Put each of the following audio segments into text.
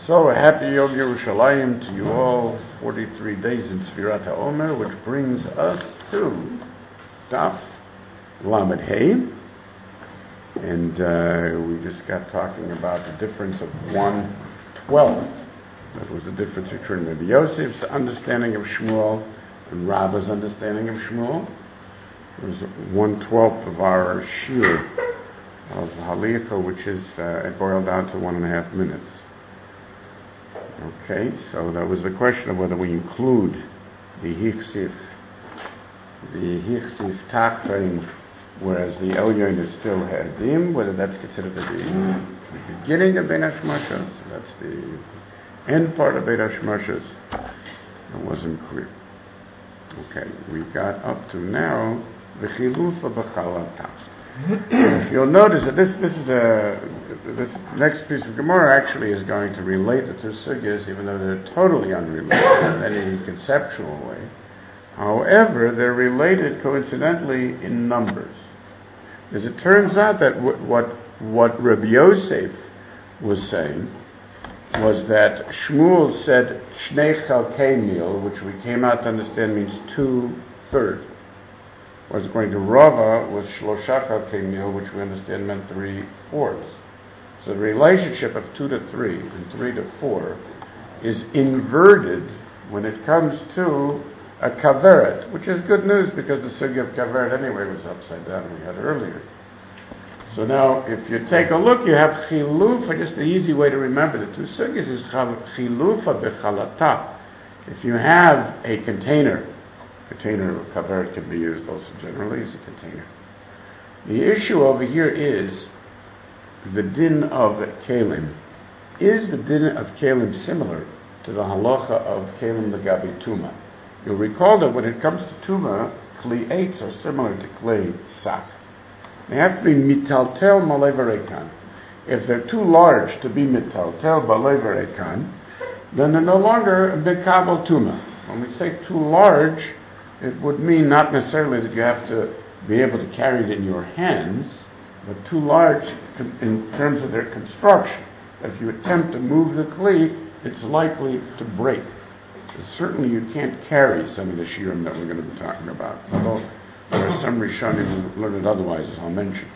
So, happy Yom Yerushalayim to you all. 43 days in Sfirat HaOmer, which brings us to Daf Lamed Hey. And we just got talking about the difference of 1/12. That was the difference between Rabbi Yosef's understanding of Shmuel and Rabba's understanding of Shmuel. It was 1/12 of our Shir of Halicha, which is, it boiled down to 1.5 minutes. Okay, so that was the question of whether we include the Hichsif Tachrein, whereas the Elyon is still Hadim, whether that's considered to be the beginning of Bein HaShmashos, that's the end part of Bein HaShmashos. It wasn't clear. Okay, we got up to now V'chilufa b'chalatah. You'll notice that this next piece of Gemara actually is going to relate the two sugyas, even though they're totally unrelated in any conceptual way. However, they're related coincidentally in numbers. As it turns out that what Rabbi Yosef was saying was that Shmuel said Shnei Chalkei Mil, which we came out to understand means 2/3. Whereas according to Rava was Shlosha Chalkei Mil, which we understand meant 3/4. So the relationship of 2 to 3 and 3 to 4 is inverted when it comes to a kaveret, which is good news because the sugya of kaveret anyway was upside down we had earlier. So now, if you take a look, you have chilufa. Just the easy way to remember the two sugyas is chilufa b'chalata. If you have a container of kaveret can be used also generally as a container. The issue over here is the din of kelim. Is the din of kelim similar to the halacha of kelim l'gabi tuma? You'll recall that when it comes to tuma, kli eitz are similar to kli sak. They have to be mitaltel malei v'reikan. If they're too large to be mitaltel malei v'reikan, then they're no longer mikabel tuma. When we say too large, it would mean not necessarily that you have to be able to carry it in your hands, but too large in terms of their construction. If you attempt to move the kli, it's likely to break. So certainly you can't carry some of the shirim that we're going to be talking about, although there are some Rishonim who learn it otherwise, as I'll mention.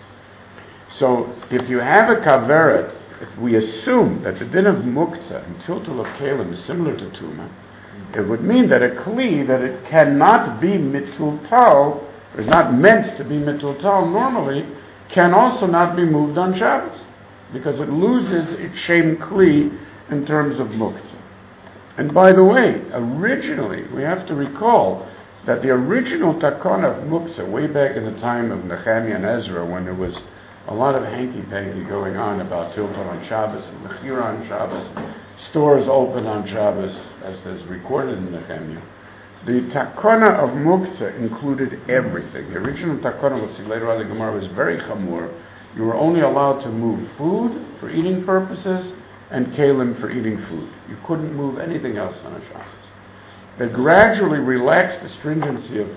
So if you have a kaveret, if we assume that the din of muktzah and tiltul of kelim is similar to tuma, it would mean that a kli, that it cannot be mitultal, or is not meant to be mitultal normally, can also not be moved on Shabbos, because it loses its shem kli in terms of muktzah. And by the way, originally, we have to recall that the original takana of muktzah, way back in the time of Nehemiah and Ezra, when there was a lot of hanky-panky going on about tiltul on Shabbos and mechira on Shabbos, stores open on Shabbos, as is recorded in Nehemiah. The takana of muktzah included everything. The original takana, we'll see later on in the Gemara, was very chamur. You were only allowed to move food for eating purposes and kelim for eating food. You couldn't move anything else on a Shabbos. They gradually relaxed the stringency of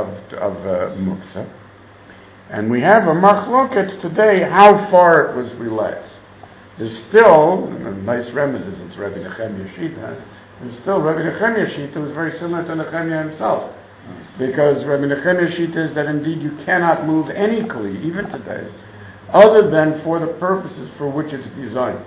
muktzah, and we have a machloket today how far it was relaxed. There's still, nice remezes, it's Rabbi Nechemiah Shita, there's still Rabbi Nechemiah Shita was very similar to Nehemiah himself, because Rabbi Nechemiah Shita is that indeed you cannot move any kli, even today, other than for the purposes for which it's designed.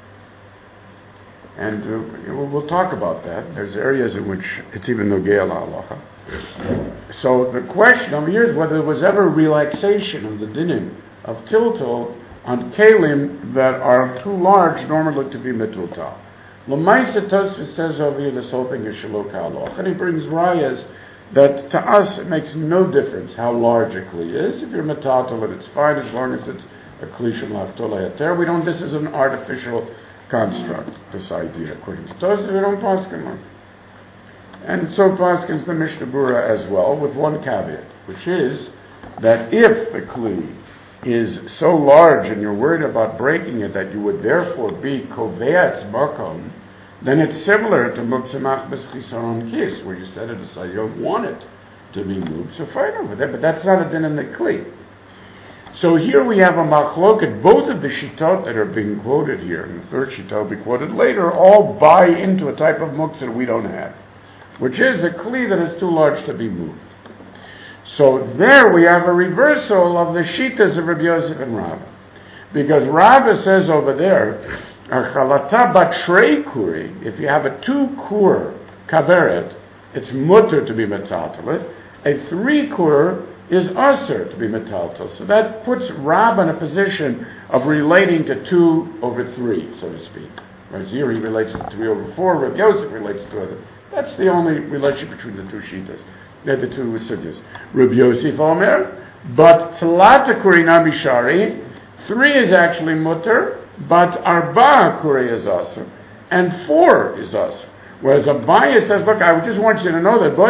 And we'll talk about that. There's areas in which it's even nogea la'alacha. So the question over here is whether there was ever relaxation of the dinim of tiltul on kelim that are too large normally to be mitultal. L'maisa Tosfos says over here this whole thing is shalok ha'aloch, and he brings rayas that to us it makes no difference how large a kli is. If you're metaltal, it's fine as long as it's a kli shel hater. We don't. This is an artificial construct, this idea, according to Tosfos, we don't paskin on. And so paskins the Mishnah Berurah as well, with one caveat, which is that if the kli is so large and you're worried about breaking it that you would therefore be koveatz makom, then it's similar to muktzah machbes chisaron kis, where you set it aside, you don't want it to be moved, so fine over there, but that's not a din in the kli. So here we have a machloket. Both of the shitot that are being quoted here, and the third shitot will be quoted later, all buy into a type of muktzah that we don't have, which is a kli that is too large to be moved. So there we have a reversal of the shitas of Rabbi Yosef and Rava. Because Rava says over there, Chalata batrei kuri, if you have a 2-kur kaveret, it's mutter to be metaltal. A 3-kur is usher to be metaltal. So that puts Rava in a position of relating to 2/3, so to speak. Whereas here he relates to 3/4, Rabbi Yosef relates to 2. That's the only relationship between the two shitas. The two sugyas. Rabbi Yosef Omer, but Tlata Kuri Nabishari, 3 is actually mutter, but Arba Kuri is asr, and 4 is asr. Whereas Abaye says, look, I just want you to know that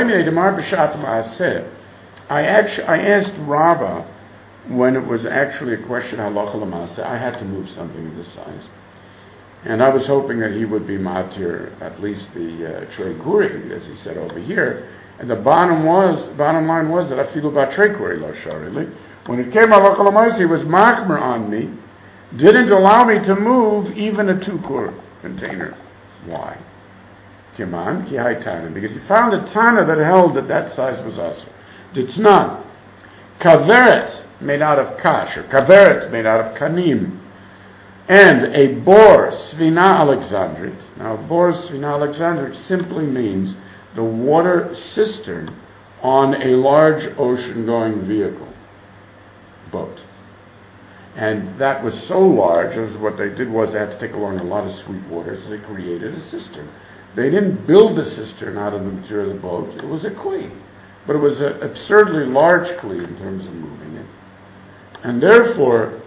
I asked Rava when it was actually a question halacha l'maaseh. I had to move something of this size. And I was hoping that he would be matir, at least the trei kuri, as he said over here. And the bottom line was that I feel about trei kuri lo sharili. When it came halacha l'maaseh, he was machmer on me, didn't allow me to move even a 2-kur container. Why? Kiman ki hai tana, because he found a tana that held that size was asr. It's not. Kaveret made out of kash, or kaveret made out of kanim, and a bor svina alexandrit. Now, bor svina alexandrit simply means the water cistern on a large ocean-going vehicle, boat. And that was so large, as what they did was they had to take along a lot of sweet water, so they created a cistern. They didn't build the cistern out of the material of the boat. It was a kli. But it was an absurdly large kli in terms of moving it. And therefore,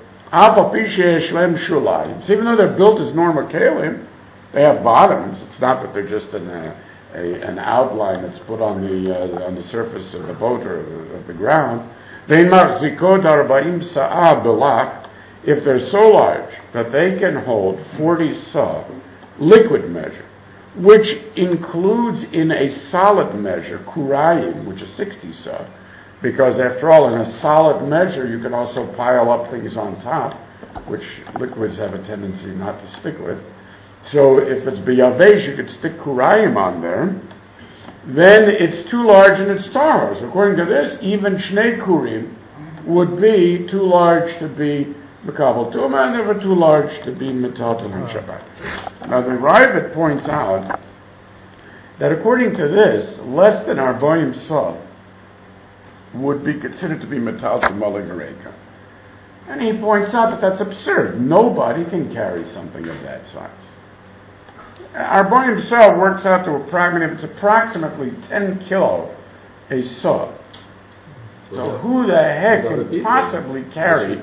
even though they're built as normal kalim, they have bottoms. It's not that they're just an outline that's put on the surface of the boat or of the ground. If they're so large that they can hold 40 sa, liquid measure, which includes in a solid measure, kurayim, which is 60 sa, because after all, in a solid measure, you can also pile up things on top, which liquids have a tendency not to stick with. So if it's biyavesh, you could stick kurayim on there, then it's too large and it's tahor. So according to this, even shnei kurim would be too large to be Mekabel Tuma, and they were too large to be Metalton and Shabbat. Now the Ravid points out that according to this, less than Arboim Sa would be considered to be Metalton Malagareka. And he points out that that's absurd. Nobody can carry something of that size. Arboim Sa works out to approximately 10 kilo a saw. So who the heck can possibly carry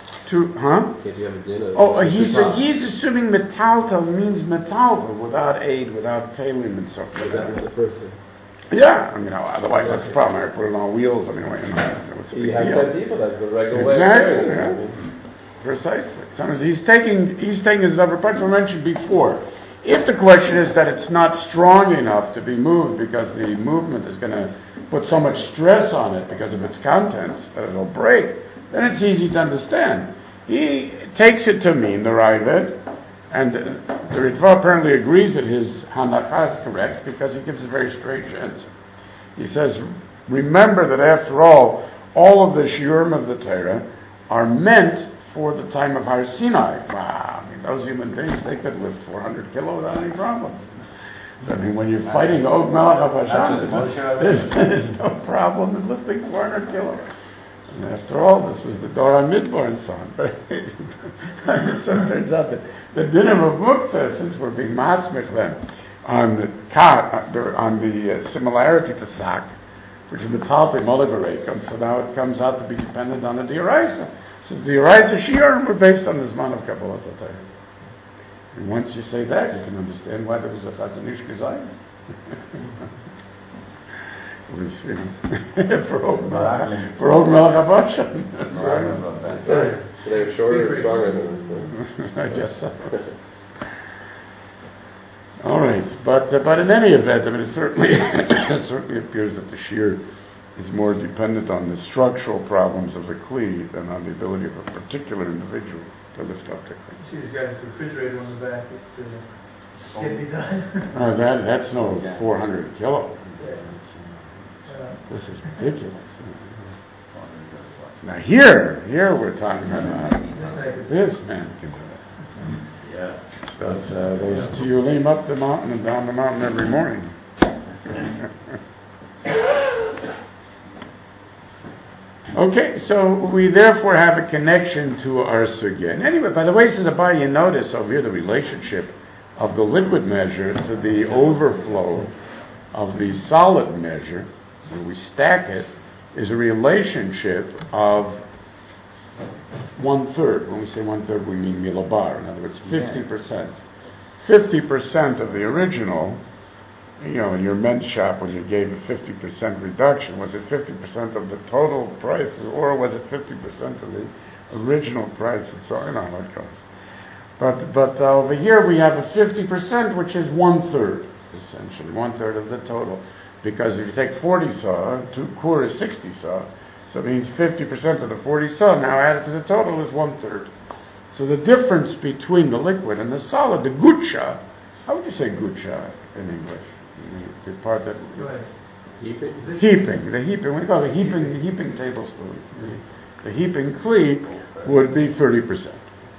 he's assuming metaltal means metaltal without aid, without kalim and stuff like that. The person. Yeah, otherwise what's the problem? I put it on wheels anyway. You have 10 people, that's the regular way. Exactly, precisely. So he's taking his upper punch I mentioned before. If the question is that it's not strong enough to be moved because the movement is going to put so much stress on it because of its contents that it'll break, then it's easy to understand. He takes it to mean, the Ravid, and the Ritva apparently agrees that his Hanacha is correct because he gives a very strange answer. He says, remember that after all of the shiurim of the Torah are meant for the time of Har Sinai. Wow, those human beings, they could lift 400 kilo without any problem. So, when you're fighting Og Melech HaBashan, there's no problem in lifting 400 kilo. And after all, this was the Dor HaMidbar and so on. So it turns out that the dinner of Muktzah, since we're being masmich them on the similarity to Sak, which is the Talpi Molivarekum, so now it comes out to be dependent on the Dioraisa. So the Dioraisa Shiurim were based on the Zman of Kabbalah Satayah. And once you say that, you can understand why there was a Chazanish Gezayis. It was for Og Melech HaBashan. That's right. So they're shorter and stronger than this. I guess so. All right, but in any event, it certainly appears that the shear is more dependent on the structural problems of the Kli than on the ability of a particular individual to lift up the Kli. You see this guy with the refrigerator on the back, it can't be done. That's no 400 kilo. This is ridiculous. Now here we're talking about this man can do it. Yeah. Those tiyulim up the mountain and down the mountain every morning. Okay, so we therefore have a connection to our sugya. And anyway, by the way, says Abai, you notice over here the relationship of the liquid measure to the overflow of the solid measure, when we stack it, is a relationship of 1/3. When we say 1/3, we mean milabar. In other words, 50%. 50% of the original, in your men's shop when you gave a 50% reduction, was it 50% of the total price, or was it 50% of the original price? And so, how it goes. But over here we have a 50%, which is 1/3, essentially, 1/3 of the total. Because if you take 40 saw, 2 kur is 60 saw, so it means 50% of the 40 saw now added to the total is 1/3. So the difference between the liquid and the solid, the gucha, how would you say gucha in English? The part that Heaping. The heaping. We call it the heaping tablespoon. The heaping kli would be 30%.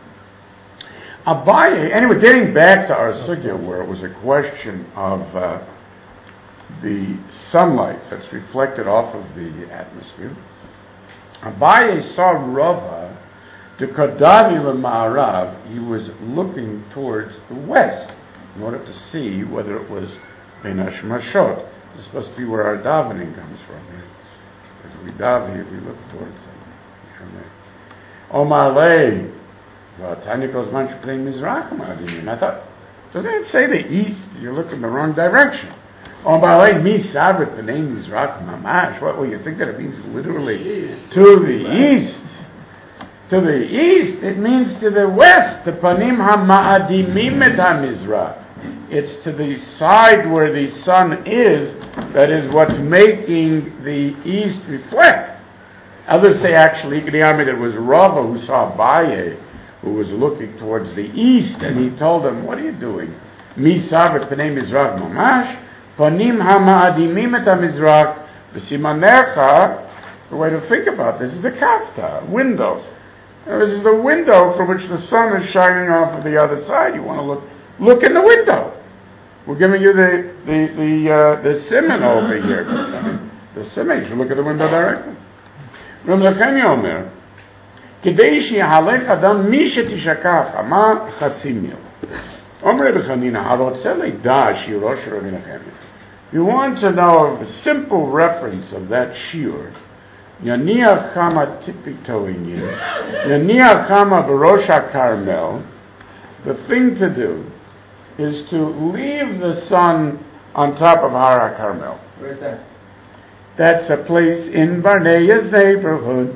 Abaye. Anyway, getting back to our sugya, where it was a question of the sunlight that's reflected off of the atmosphere. Abaye saw Rava, the Kadavi Ma'arav. He was looking towards the west in order to see whether it was Ben Hashmashot. This is supposed to be where our davening comes from. As we daven, we look towards it. Omar Lei, Tanya goes much playing Mizrachim. I thought, doesn't it say the east? You're looking the wrong direction. Omar Lei, Mi Sabrit, the name Mizrachim Mamash. What will you think that it means literally to the east? To the east, it means to the west. The Panim HaMa'adimim et HaMizrach. It's to the side where the sun is, that is what's making the east reflect. Others say actually, that it was Rava who saw Abaye, who was looking towards the east, and he told him, what are you doing? Mi Sabrit Panei Mizrach Mamash, Panim HaMa'adimim et HaMizrach, V'simanecha, the way to think about this is a kafta, window. This is the window from which the sun is shining off of the other side. You want to look in the window. We're giving you the simon over here. The simon, you should look at the window directly. Ram Lechemi Omer, Kedei she'halech adam mi shetishakach ama chatzi mil. Omer Rebbe Chanina, harotze leida shiuro shel Rebbe Nechemia. You want to know a simple reference of that shiur. Yaniach chama tipito inyin. Yaniach chama b'rosh HaKarmel. The thing to do is to leave the sun on top of Har HaKarmel. Where's that? That's a place in Barnea's neighborhood.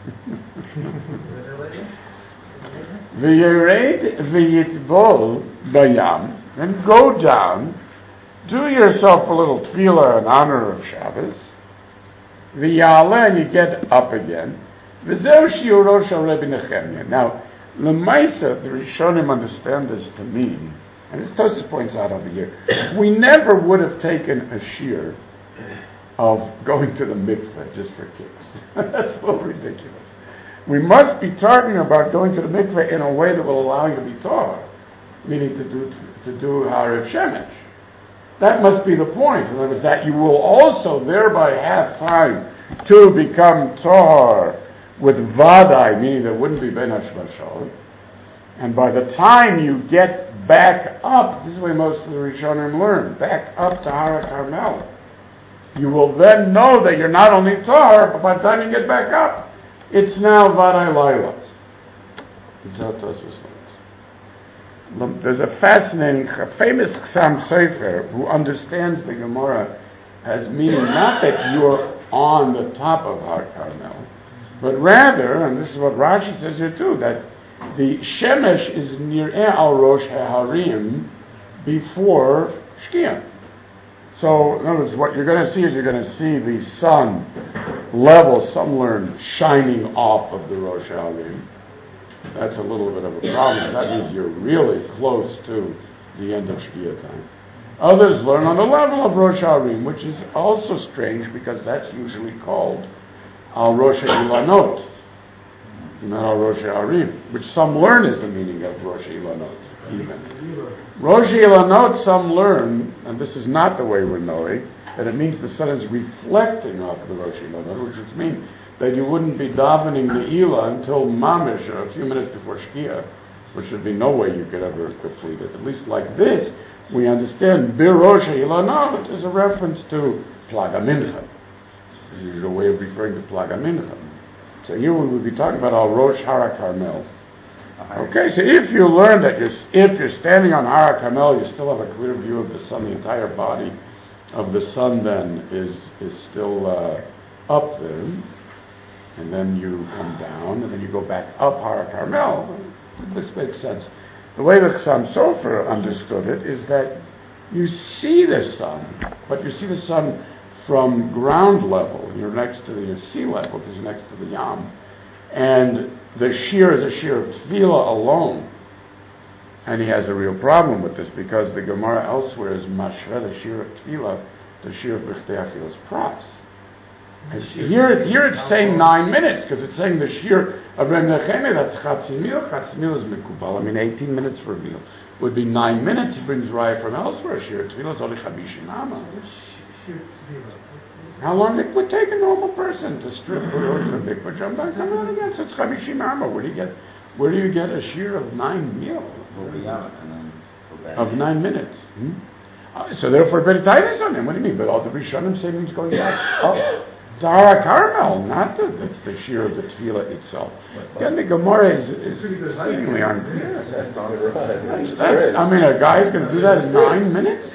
V'yered v'yitbol bayam, and go down, do yourself a little tefillah in honor of Shabbos. V'yaleh, and you get up again. V'zeu shiuro shel Rebbe Nechemia. Now, L'maisa, the Rishonim understand this to mean, and as Tosfos points out over here, we never would have taken a shiur of going to the mikveh just for kicks. That's a little ridiculous. We must be talking about going to the mikveh in a way that will allow you to be tahor, meaning to do Harav Shemesh. That must be the point. In other words, that you will also thereby have time to become tahor with vadai, meaning there wouldn't be ben hashmashot. And by the time you get back up, this is where most of the Rishonim learn, back up to Har HaKarmel, you will then know that you're not only tahor, but by the time you get back up, it's now vadai laila. There's a fascinating, famous Chassam Sofer who understands the Gemara as meaning not that you're on the top of Har Carmel, but rather, and this is what Rashi says here too, that the Shemesh is near al Rosh HaHarim before Shkia. So, in other words, what you're going to see is you're going to see the sun level, some learn, shining off of the Rosh Hashanah. That's a little bit of a problem. That means you're really close to the end of Shkia time. Others learn on the level of Rosh Hashanah, which is also strange because that's usually called Al Rosh Ilanot, not Al Rosh Hashanah, which some learn is the meaning of Rosh Ilanot. Even Rosh Ilanot, some learn, and this is not the way we're knowing, that it means the sun is reflecting off the Rosh Ilanot, which would mean that you wouldn't be davening the Ilah until Mamish, a few minutes before Shkia, which would be no way you could ever complete it. At least like this, we understand Bir Rosh Ilanot is a reference to Plaga Mincha. This is a way of referring to Plaga Mincha. So here we would be talking about Al Rosh Hara Carmel. Okay, so if you learn that if you're standing on Hara Carmel, you still have a clear view of the sun, the entire body of the sun then is still up there, and then you come down, and then you go back up Hara Carmel. This makes sense. The way the Chassam Sofer understood it is that you see the sun, but you see the sun from ground level. You're next to your sea level because you're next to the Yam. And the shear is a shear of tefillah alone. And he has a real problem with this because the Gemara elsewhere is mashra, the shear of tefillah, the shear of b'chtei afilas pras. And here it's saying 9 minutes because it's saying the shear of Reb Nechemia, that's chatzi mil. Chatzi mil is mikubal. 18 minutes for a meal would be 9 minutes. He brings raya from elsewhere. Shear of tefillah is only 50 ama. How long it would take a normal person to strip or to the mikvah, jump down, come out again? So it's 50 ama. Where do you get a shear of 9 meals? Of 9 minutes. So therefore, better tightness on him. What do you mean? But all the Rishonim say means going back. Dara Carmel, not that's the shear of the tefillah itself. Again, the Gemara is seemingly unclear. I mean, a guy's going to do that in 9 minutes?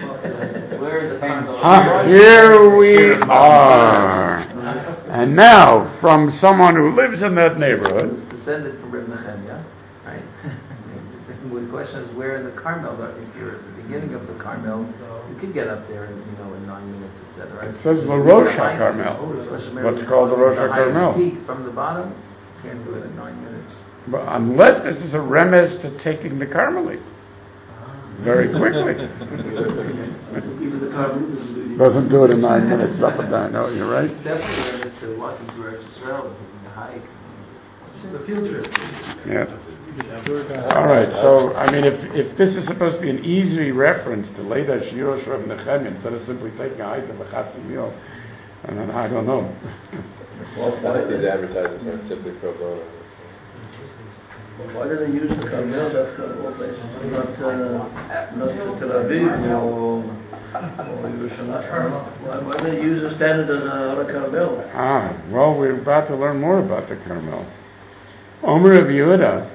Here we are. And now, from someone who lives in that neighborhood. It's descended from Reb Nechemia, right? The question is where in the Carmel, if you're at the beginning of the Carmel, you could get up there in 9 minutes, etc. It says the Rosh HaCarmel. What's called the Rosh HaCarmel? Peak from the bottom, you can't do it in 9 minutes. But unless this is a remez to taking the Carmelite very quickly. Doesn't do it in 9 minutes, up and down. No, you're right. It's definitely a remez to walking to Eretz Yisrael, taking a hike. It's a field trip. Yeah. All right, so, I mean, if this is supposed to be an easy reference to Leida Shirosh Reb Nechemia, instead of simply taking a hike of a chatzi mil, and I don't know. Well, I think he's advertising for simply pro bono. Why do they use the Carmel? That's not Tel Aviv or Yerushalayim. Why do they use the standard on the Carmel? Well, we're about to learn more about the Carmel. Omer Rabbi Yehuda.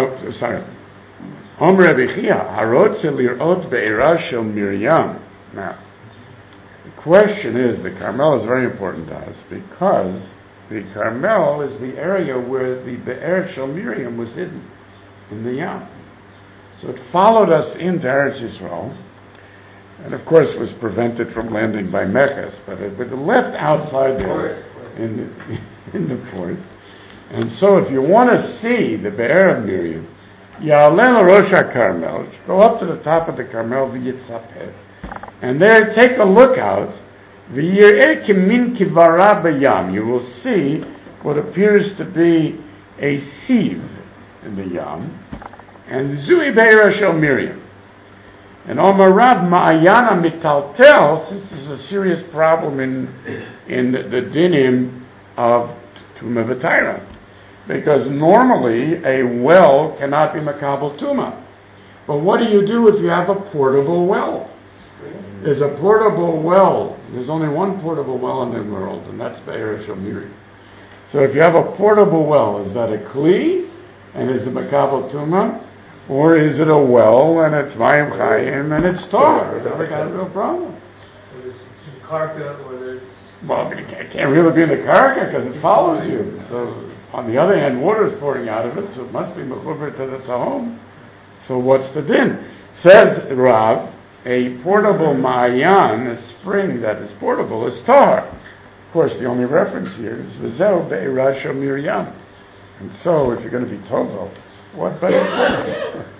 Omer Rabbi Chia, harotze lirot be'era shel Miriam. Now, the question is, the Carmel is very important to us because the Carmel is the area where the Be'er shel Miriam was hidden in the Yam. So it followed us into Eretz Yisrael, and of course was prevented from landing by Meches, but it was left outside there in the port. And so if you want to see the Be'er of Miriam, Ya'alel Rosh HaCarmel, go up to the top of the Carmel, v'yitzapeh, and there take a look out, v'yir'eh kimin kivara b'yam, you will see what appears to be a sieve in the Yam, and Zui Be'er shel Miriam. And Omar Rab Ma'ayana mitaltel, since this is a serious problem in the dinim of Tumah V'Taira, because normally a well cannot be makabel tuma. But what do you do if you have a portable well? There's a portable well. There's only one portable well in the world, and that's Be'er shel Miriam. So if you have a portable well, is that a kli, and is it makabel tuma, or is it a well and it's mayim chayim and it's torah? We've never got a real problem. Whether it's in karka, whether it's... Well, it can't really be in the karka because it follows you. So on the other hand, water is pouring out of it, so it must be mechuber to the tahom. So what's the din? Says Rav, a portable Ma'ayan, a spring that is portable, is tahar. Of course, the only reference here is V'zeu be'era shel Miriam. And so, if you're going to be Tovel, what better place?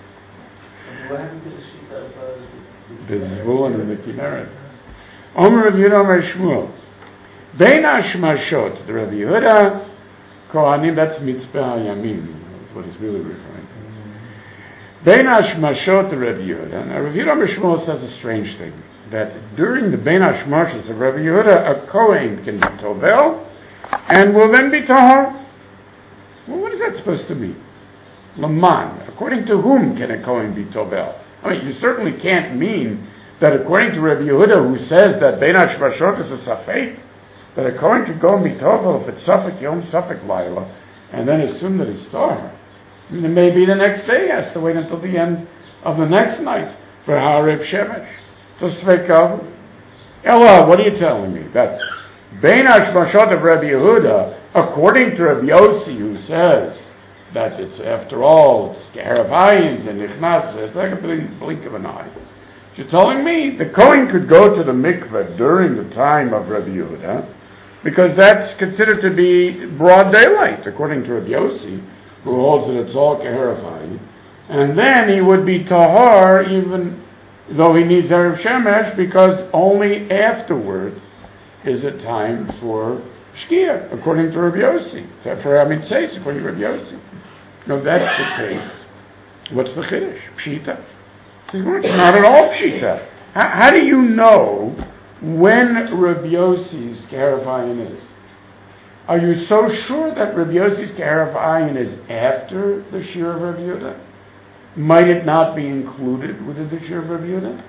What happened to the sheet of The Zvulun and the Kinneret. Omer Rav Yehuda Omer Shmuel. Bein Hashmashot, the Rav Yehuda, Kohanim, that's Mitzpeh HaYamim. That's what he's really referring to. Bein Hashmashot, the Rav Yehuda. Now, Rav Yehuda Omer Shmuel says a strange thing. That during the Bein Hashmashot of Rav Yehuda, a Kohen can be Tovel, and will then be Tahar. Well, what is that supposed to mean? Laman. According to whom can a Kohen be Tovel? I mean, you certainly can't mean that according to Rabbi Yehuda, who says that Bein Hashmashot is a Safek, that a Kohen could go and be Tovel if it's Safek Yom, Safek Laila, and then assume that he's Tahar. I mean, maybe the next day he has to wait until the end of the next night for Ha'arev Shemesh. So Svekav. Ella, what are you telling me? That Bein Hashmashot of Rabbi Yehuda, according to Rabbi Yossi, who says that it's, after all, it's Geherav Hayins and Nichnas, it's like a blink of an eye. You're telling me the Kohen could go to the mikveh during the time of Rabbi Yehuda, because that's considered to be broad daylight, according to Rabbi Yossi, who holds that it's all Geherav Hayin, and then he would be Tahar even though he needs Erev Shemesh, because only afterwards is it time for Shkia, according to Rabbi Yossi. For Amitzes, according to Rabbi Yossi. No, that's the case. What's the Chiddush? Pshita. It's not at all Pshita. How do you know when Rabbi Yossi's Geherav Hayin is? Are you so sure that Rabbi Yossi's Geherav Hayin is after the Shir of Rabbi Yehuda? Might it not be included within the Shir of Rabbi Yehuda?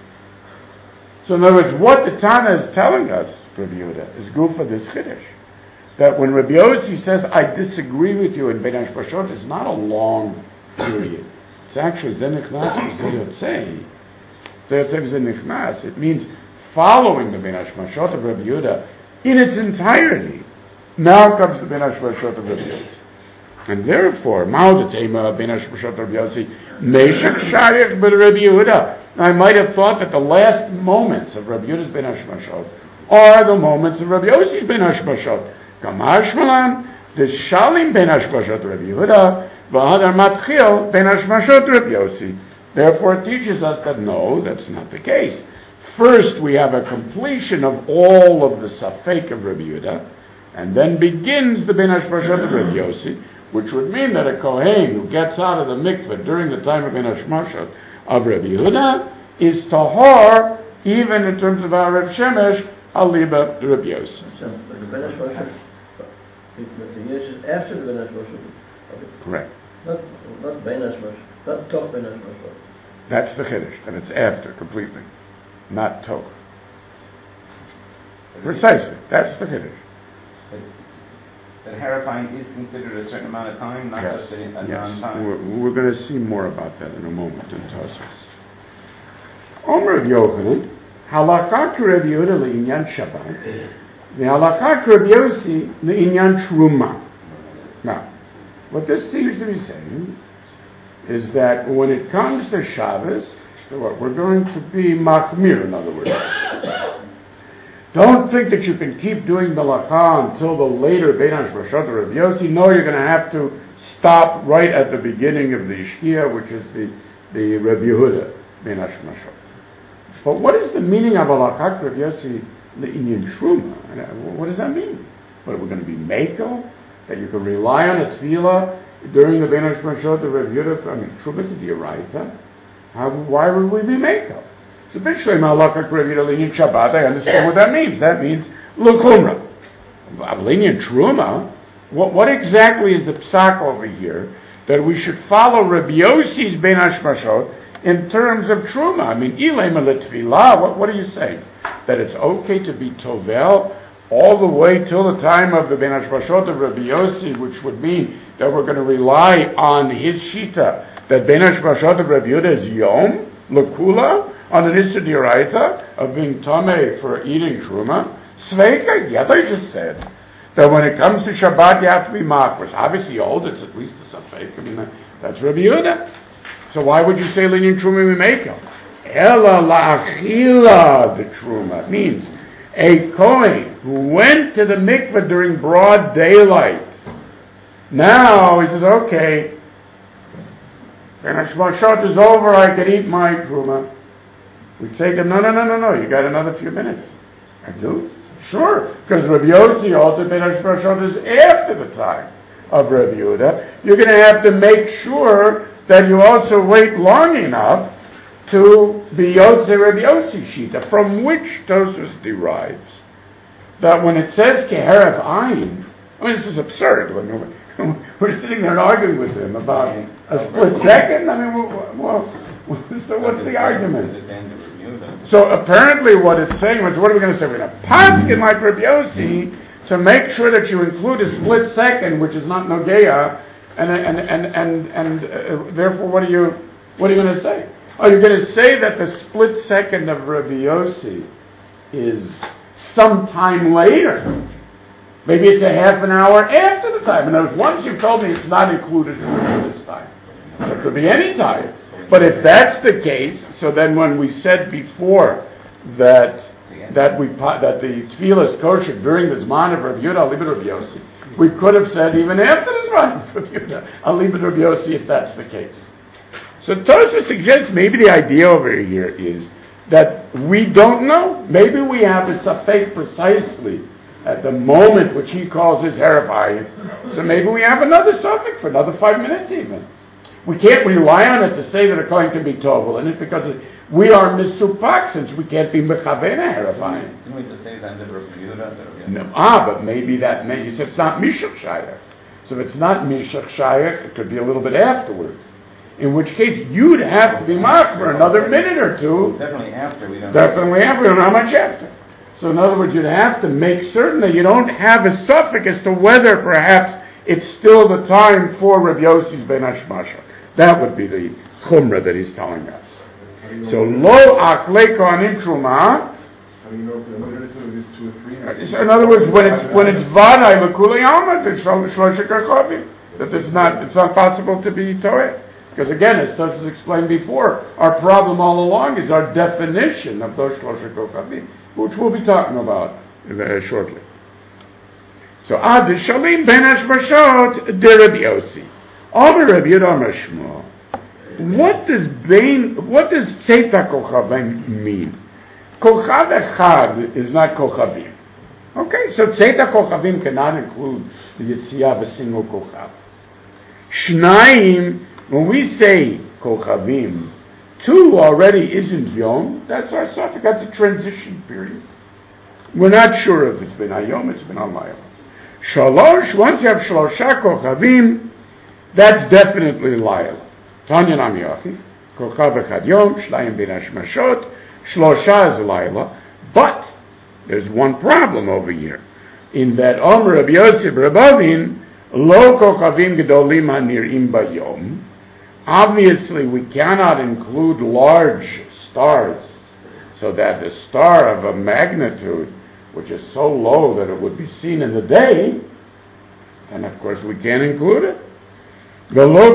So in other words, what the Tana is telling us, Rabbi Yehuda, is Gufa this Chiddush. That when Rabbi Yossi says, I disagree with you in Bein Hashmashot, it's not a long period. It's actually Zenichnas Zeyotzei. Zeyotzei Zenichnas. It means following the Bein Hashmashot of Rabbi Yehuda in its entirety. Now comes the Bein Hashmashot of Rabbi Yossi. And therefore, Ma'odatema Bein Hashmashot of Rabbi Yossi, Meshach Shayach ben Rabbi Yehuda. I might have thought that the last moments of Rabbi Yehuda's Bein Hashmashot are the moments of Rabbi Yossi's Bein Hashmashot. Kamashmalan, the Shalim Bein Hashmashot Rabbi Yehuda, V'hadar Matchil Bein Hashmashot Rabbi Yossi. Therefore, it teaches us that no, that's not the case. First, we have a completion of all of the Safek of Rabbi Yehuda, and then begins the Bein Hashmashot of Rabbi Yossi, which would mean that a Kohen who gets out of the mikveh during the time of Bein Hashmashot of Rabbi Yehuda is Tahar, even in terms of our Rav Shemesh, Aliba Rabbi Yossi. After the Bein Hashmashot. Correct. Not Bein Hashmashot. Not Toch Bein Hashmashot. That's the Chiddush, that it's after completely, not Toch. Precisely, that's the Chiddush. That Harifying is considered a certain amount of time, not just a non-time. We're going to see more about that in a moment in Tosfos. Omer of Yochanan, Halakha Rabbi Yehuda le'inyan Shabbat, ve'halakha Rabbi Yossi le'inyan Truma. Now, what this seems to be saying is that when it comes to Shabbos, we're going to be machmir, in other words. Don't think that you can keep doing Melacha until the later Bein Hashmashot of Rabbi Yossi. No, you're going to have to stop right at the beginning of the Shkia, which is the Rabbi Yehuda Bein Hashmashot. But what is the meaning of Halakha Rabbi Yossi le'inyan Truma? What does that mean? What, we're going to be Meiko? That you can rely on a tefillah during the Bein Hashmashot of Rabbi Yehuda? I mean, Truma is a D'oraita. Why would we be Meiko? So, B'Shlei Halakha Rabbi Yehuda le'inyan Shabbat, I understand what that means. That means L'chumra. Le'inyan Truma, what exactly is the psak over here that we should follow Rabbi Yossi's Bein Hashmashot in terms of Truma? I mean, Ilema L'tfilah, what are you saying? That it's okay to be Tovel all the way till the time of the Bein Hashmashot of Rabbi Yossi, which would mean that we're going to rely on his Shita, that Bein Hashmashot of Rabbi Yehuda is Yom, L'kula, on an Issa D'oraita of being Tameh for eating Truma. Sveika, yeah, they just said that when it comes to Shabbat you have to be Makros. Obviously old, it's at least a Safek. I mean, that's Rabbi Yehuda. So why would you say Linyan Truma Mimekel? Ela la'achila the truma means a Kohen who went to the mikveh during broad daylight. Now he says, okay, when Hashmashot is over, I can eat my truma. We say to him, no, you got another few minutes. I do? Sure, because Rabbi Yossi also Ben Hashmashot is after the time of Rabbi Yehuda. You're going to have to make sure that you also wait long enough to be Yotze Rabbi Yossi Shita, from which Tosfos derives that when it says Keheref Ayin, I mean, this is absurd. We're sitting there and arguing with him about a split second. I mean, so what's the argument? So apparently what it's saying was, what are we going to say? We're going to paskin like Rabbi Yossi to make sure that you include a split second, which is not Nogeya, and therefore what are you going to say? Are you going to say that the split second of Rabbi Yossi is sometime later? Maybe it's a half an hour after the time. In other words, once you've told me it's not included in this time. So it could be any time. But if that's the case, so then when we said before that the tefillah is kosher during the Zman of Rabbi Yehuda, I'll leave it Rabbi Yossi. We could have said even after the Zman of Rabbi Yehuda, I'll leave it Rabbi Yossi if that's the case. So Tosfos suggests maybe the idea over here is that we don't know. Maybe we have a safek precisely at the moment which he calls his herifying. So maybe we have another safek for another 5 minutes even. We can't rely on it to say that a coin can be tovel in it because we are misupak since we can't be mechavena herifying. Didn't we just say that under Rabbi Yehuda? No, but maybe that you said it's not mishach shayach. So if it's not mishach shayach, it could be a little bit afterwards. In which case, you'd have to be marked for another minute or two. Definitely after. We don't know how much after. So in other words, you'd have to make certain that you don't have a suffix as to whether perhaps it's still the time for Rabbi Yossi's Ben Hashmasha. That would be the chumrah that he's telling us. So, lo achle kohanim truma. In other words, when it's vaday l'kulei alma, it's shlosha kachavim. That it's not possible to be toeh. Because again, as Tosfos explained before, our problem all along is our definition of those shlosha kochavim, which we'll be talking about shortly. So, ad shalim ben hashmashot de Rabbi Yossi. Over Rabbi Yehuda Mashmo. What does Tzeta Kochavim mean? Kochav Echad is not Kochavim. Okay, so Tzeta Kochavim cannot include the Yetziah of a single Kochav. Shnayim, when we say Kochavim, 2 already isn't Yom, that's our suffix, that's a transition period. We're not sure if it's been Hayom, it's been Alayom. Shalosh, once you have Shlosha Kochavim, that's definitely Laila. Tanya Nam Yochi, Kochav Echad Yom, Shlayim Ben Hashmashot, Shlosha is Laila, but there's one problem over here, in that Omer Rabbi Yossi Rabavin, Lo Kochavim Gedolim HaNir'im Bayom. Obviously, we cannot include large stars, so that the star of a magnitude, which is so low that it would be seen in the day, and of course we can't include it. And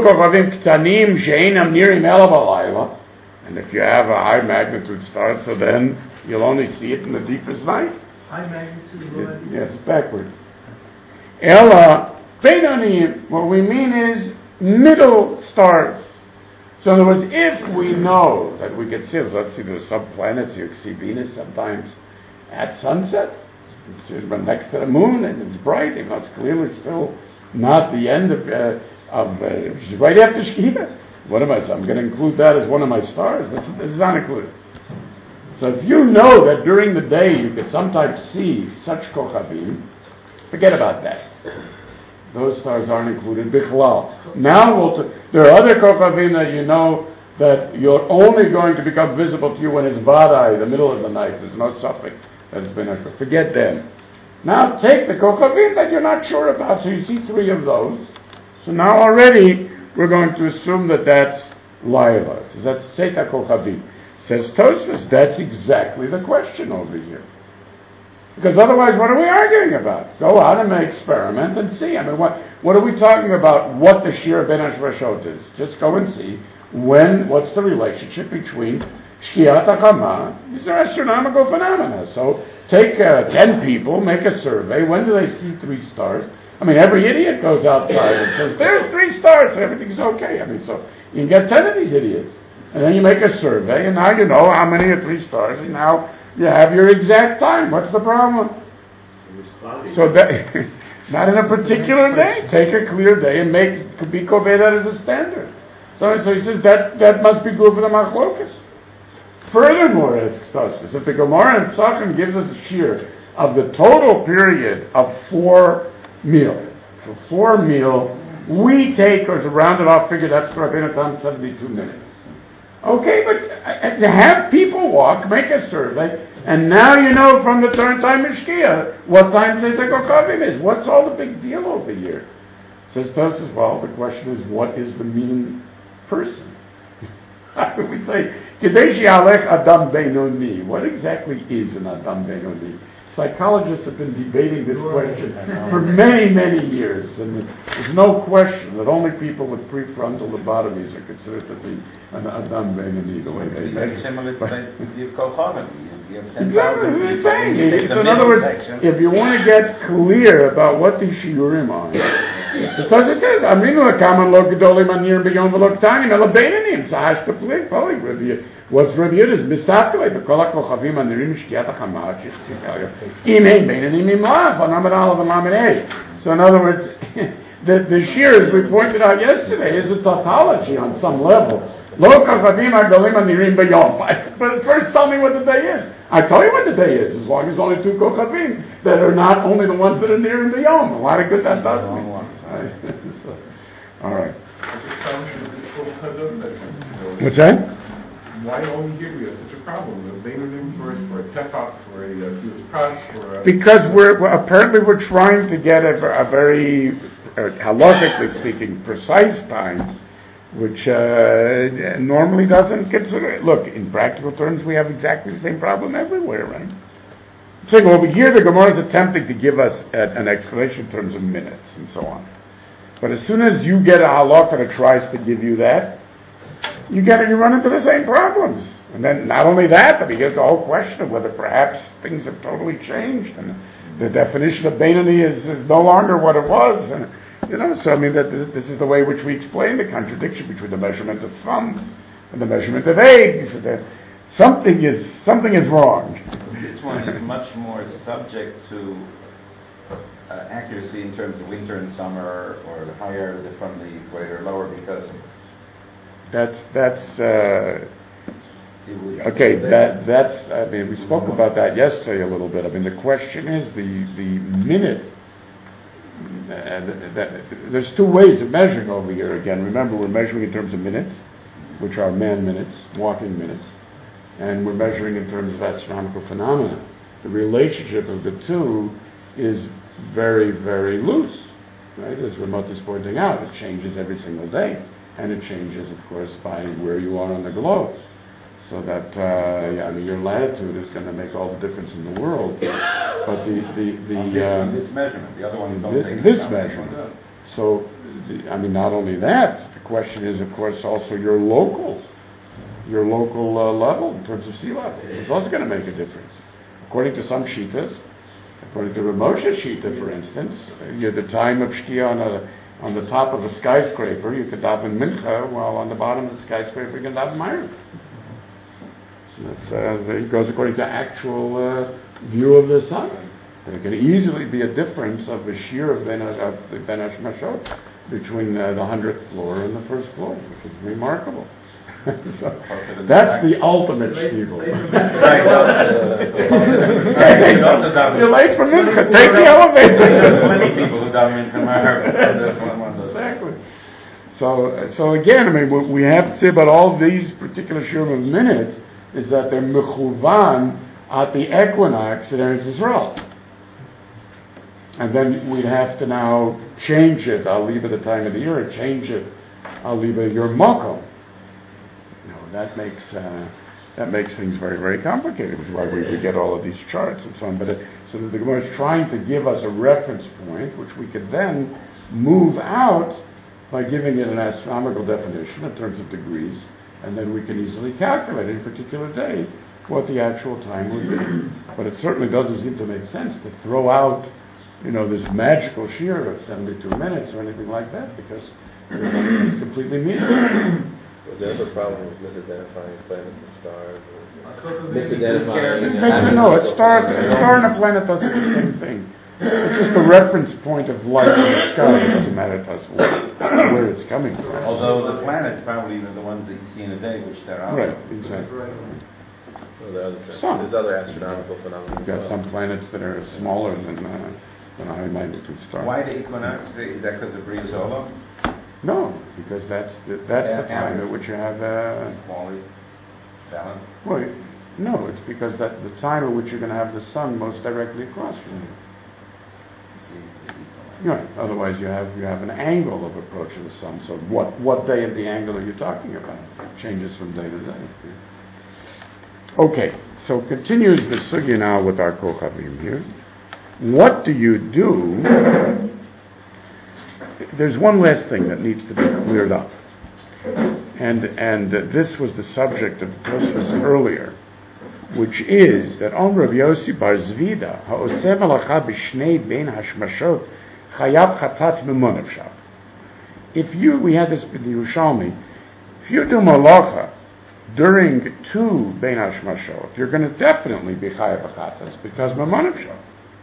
if you have a high magnitude star, so then you'll only see it in the deepest night. High magnitude? Yes, backwards. Ella, Beinonim, what we mean is middle stars. So in other words, if we know that we can see, let's see the subplanets, you can see Venus sometimes at sunset, it's next to the moon and it's bright, even though it's clearly still not the end of right after Shkia. What am I saying? I'm going to include that as one of my stars. This is not included. So if you know that during the day you can sometimes see such kochavim, forget about that. Those stars aren't included. Bichlal. Now there are other kochavim that you know that you're only going to become visible to you when it's vadai, the middle of the night. There's no suffix that it's been ashra. Forget them. Now take the kochavim that you're not sure about. So you see 3 of those. So now already we're going to assume that that's Laila. So that's Tzeta Kochavim. Says Tosfos, that's exactly the question over here. Because otherwise, what are we arguing about? Go out and experiment and see. I mean, what are we talking about? What the Shir Ben Hashmashot is? Just go and see what's the relationship between Shkiat HaChama, these are astronomical phenomena. So take 10 people, make a survey. When do they see 3 stars? I mean, every idiot goes outside and says, there's 3 stars, and everything's okay. I mean, so you can get 10 of these idiots. And then you make a survey, and now you know how many are 3 stars, and now you have your exact time. What's the problem? So that, not in a particular day. Take a clear day and make Biko that as a standard. So he says that must be good for the Machlokas. Furthermore, asks Tosfos, if the Gemara in Pesachim gives us a shear of the total period of 4 meals, so 4 meals, we take, or to round it off, figure that's Rabbeinu Tam 72 minutes. Okay, but to have people walk, make a survey, and now you know from the turn time of Shkia what time the Kokavim is. What's all the big deal over here? Says Tosfos, well, the question is, what is the mean person? We say, Kadeshi Alech Adam Benoni. What exactly is an Adam Benoni? Psychologists have been debating this question for many, many years, and there's no question that only people with prefrontal lobotomies are considered to be an Adam Benoni, the way they measure. Similar to the Kohavim. You have 10,000 Exactly, people. saying. So in other words, if you want to get clear about what these shiurim are, because it says, Aminu Akaman Lo Gedolim Anir B'Yom V'Lo K'tanim Ela Beinanim Sahash Kaplik Polik Rabbi. What's Rabbi Yehuda is Misakle B'Kol HaKochavim Anirim Shkiat HaChamad Im Ein Beinanim Im Lav on Amid Aleph and Lamed Hey. So in other words, the shir, as we pointed out yesterday, is a tautology on some level. Lo Kochavim Adolim Anirim B'Yom. But first tell me what the day is. I tell you what the day is, as long as only 2 Kochavim that are not only the ones that are near in B'Yom. A lot of good that does me. So, all right. What's that? Why only here we have such a problem? The Beinanim first for a tefach, for a Yus for a... Because we're trying to get a very, halachically speaking, precise time, which normally doesn't consider it. Look, in practical terms, we have exactly the same problem everywhere, right? So over here, the Gemara is attempting to give us an explanation in terms of minutes and so on. But as soon as you get a halakha that tries to give you that, you run into the same problems. And then not only that, but you get the whole question of whether perhaps things have totally changed, and the definition of Beinoni is no longer what it was. And so I mean that this is the way which we explain the contradiction between the measurement of thumbs and the measurement of eggs. That something is wrong. This one is much more subject to accuracy in terms of winter and summer, or higher from the equator, lower, because that's okay. That's I mean, we spoke about that yesterday a little bit. I mean, the question is the minute. There's 2 ways of measuring over here. Again, remember, we're measuring in terms of minutes, which are man minutes, walking minutes, and we're measuring in terms of astronomical phenomena. The relationship of the 2 is very, very loose, right? As Ramot is pointing out, it changes every single day, and it changes, of course, by where you are on the globe. So that your latitude is going to make all the difference in the world. But this measurement, the other one don't take this measurement. So, not only that, the question is, of course, also your local level in terms of sea level. It's also going to make a difference. According to some shitas, according to Ramosha's shita, for instance, the time of Shkia on the top of a skyscraper, you could daven mincha, while on the bottom of the skyscraper you can daven ma'ariv. It goes according to actual view of the sun. And it can easily be a difference of a shear of the Ben Hashmashot between the 100th floor and the 1st floor, which is remarkable. So that's the ultimate shtiebel. You're late for mincha. Take the elevator. Many people who daven mincha. Exactly. So again, what we have to say about all these particular shiurim of minutes is that they're mechuvan at the equinox in Eretz Yisrael. And then we'd have to now change it. I'll leave it the time of the year, change it. I'll leave it your makom. That makes things very, very complicated, which is why we get all of these charts and so on. But so the Gemara is trying to give us a reference point, which we could then move out by giving it an astronomical definition in terms of degrees, And then we can easily calculate in a particular day what the actual time would be. But it certainly doesn't seem to make sense to throw out, this magical shear of 72 minutes or anything like that, because it's completely meaningless. Was there ever a problem with misidentifying planets and stars? A star and a planet does the same thing. It's just the reference point of light in the sky. It doesn't matter to us where it's coming from. Although the planets probably are the ones that you see in a day, which they're out. Right, exactly. Well, there's other astronomical phenomena. You've got some planets that are smaller than a high magnitude star. Why the equinox? Is that because of Briozolo? No, because that's the time at which you have quality balance. Well, no, it's because that's the time at which you're going to have the sun most directly across from you. Right. Otherwise, you have an angle of approach of the sun. So, what day of the angle are you talking about? It changes from day to day. Okay. So continues the sugya now with our Kochavim here. What do you do? There's one last thing that needs to be cleared up, and this was the subject of Tosfos earlier, which is that Om Rav Yossi Bar Zvida ha'oseh malacha b'shnei bein hashmashot chayav chatat mimonav shav. We had this in the Yerushalmi, if you do malacha during 2 bein hashmashot, you're going to definitely be chayav chatas because mimonav shav.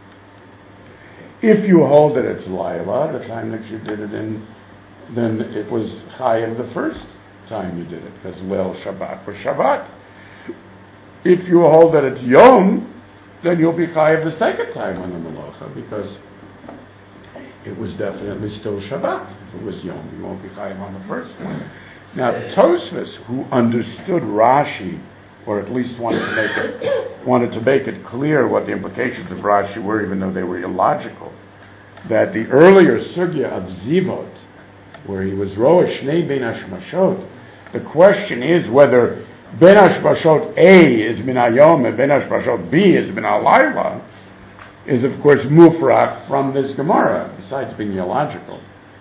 If you hold that it's Laila, the time that you did it in, then it was chayav the first time you did it because Leil Shabbat was Shabbat. If you hold that it's Yom, then you'll be chayav the second time on the Malacha because it was definitely still Shabbat. If it was Yom, you won't be chayav on the first one. Now, Tosfos, who understood Rashi, or at least wanted to make it clear what the implications of Rashi were, even though they were illogical, that the earlier sugya of Zivot, where he was Roa Shnei Ben Hashmashot, the question is whether Ben Hashmashot A is Min HaYom and Ben Hashmashot B is Min HaLayla, is of course mufrach from this Gemara, besides being illogical.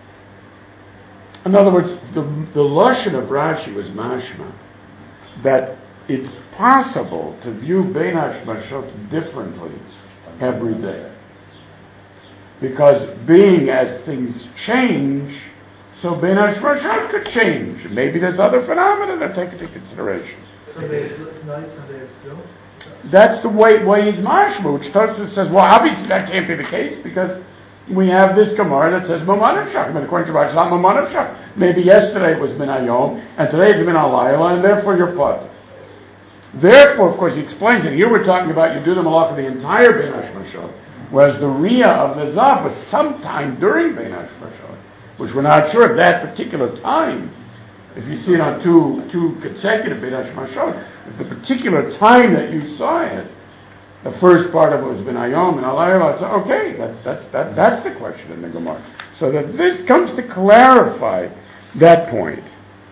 In other words, the lashon of Rashi was mashma, that it's possible to view Bein Hashmashot differently every day. Because being as things change, so Bein Hashmashot could change. Maybe there's other phenomena that take into consideration. Sunday is night, Sunday is still? That's the way he's mashma, which Tosfos says, well, obviously that can't be the case because we have this Gemara that says Mamanav Shach. I mean, according to Rashi, it's not Mamanav Shach. Maybe yesterday it was Min HaYom, and today it's Min HaLayla, and therefore you're put. Therefore, of course, he explains it. Here we're talking about you do the malach the entire Bein Hashmashot, whereas the Riyah of the Zav was sometime during Bein Hashmashot, which we're not sure at that particular time. If you see it on two consecutive Bein Hashmashot, if the particular time that you saw it, the first part of it was Ben Hayom and Alayla, so okay, that's the question in the Gemara. So that this comes to clarify that point.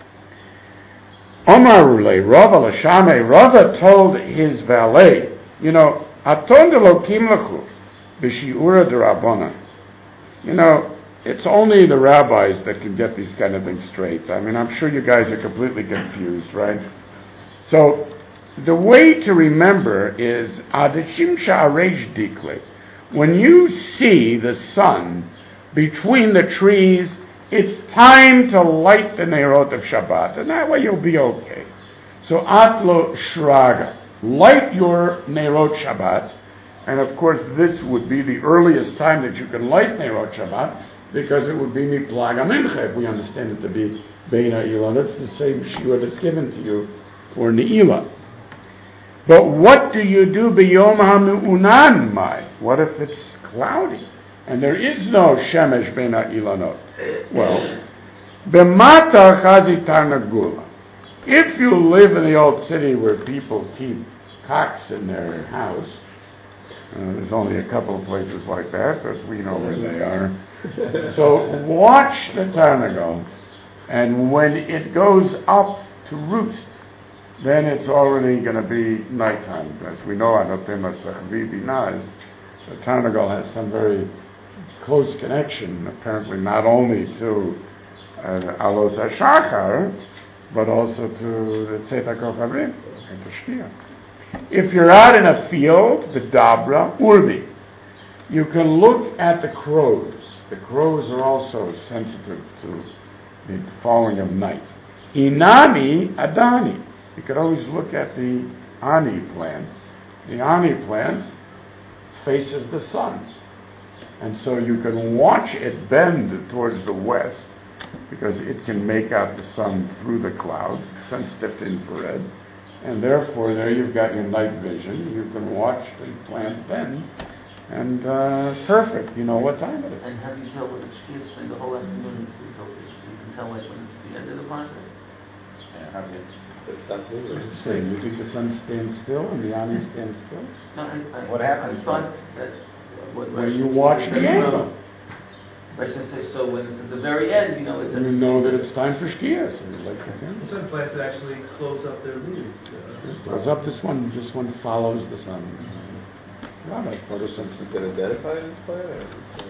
Omar Rulei, Rava Lashame, Rava told his valet, Aton de Lokim Lachu, B'shiura de Rabbana. It's only the rabbis that can get these kind of things straight. I mean, I'm sure you guys are completely confused, right? So, the way to remember is Adeshim Sha'arej Dikle. When you see the sun between the trees, it's time to light the Neirot of Shabbat, and that way you'll be okay. So Atlo Shraga, light your Neirot Shabbat, and of course this would be the earliest time that you can light Neirot Shabbat, because it would be Miplag HaMincha, if we understand it to be Bein HaIlah. That's the same shiur that's given to you for Ne'ilah. But what do you do b'yom ha'me'unan mai? What if it's cloudy and there is no shemesh ben ha'ilanot? Well, b'mata chazi tarnagula. If you live in the old city where people keep cocks in their house, there's only a couple of places like that, but we know where they are. So watch the tarnagal, and when it goes up to roost, then it's already going to be nighttime. As we know, Anotim HaSachvi Binaz, the tarnagal has some very close connection, apparently not only to Alos HaShachar, but also to the Tzeta Kochavim and to Shkia. If you're out in a field, the Dabra, Urbi, you can look at the crows. The crows are also sensitive to the falling of night. Inani Adani. You could always look at the Ani plant. The Ani plant faces the sun. And so you can watch it bend towards the west because it can make out the sun through the clouds, sensitive to infrared. And therefore, there you've got your night vision. You can watch the plant bend. And perfect. You know what time it is. And how do you tell when it's Shkia? Spend the whole afternoon in Shkia, so you can tell like when it's the end of the process? Yeah, how do you? It's not moving. It's the same. You think the sun stands still and the Ani stands still? No, What happens I thought that When you watch the angle. I was going to say, so when it's at the very end, you know it's... You know that it's time for Shkia. So you like to The sun plants actually close up their leaves. It goes up. This one follows the sun. Not like Has photosynthesis. it been identified as plant? Or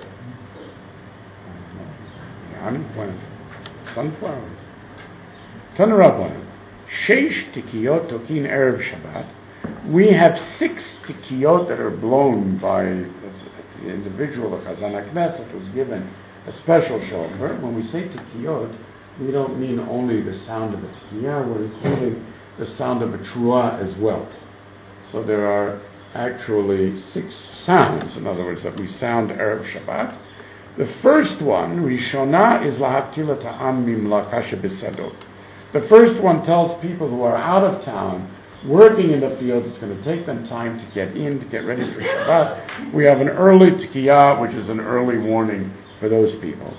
The Ani plant. Sunflowers. Tanarabban. Sheish tikiyot tokin erev Shabbat. We have 6 tikiyot that are blown by the individual, the Chazan HaKnesset, was given a special shofar. When we say tikiyot, we don't mean only the sound of a tikiyah, we're including the sound of a truah as well. So there are actually 6 sounds, in other words, that we sound Erev Shabbat. The first one, Rishona, is Lahavtila Ta'am Mimlaka Shebesadot. The first one tells people who are out of town, working in the field, it's going to take them time to get in, to get ready for Shabbat. We have an early tikiyah, which is an early warning for those people.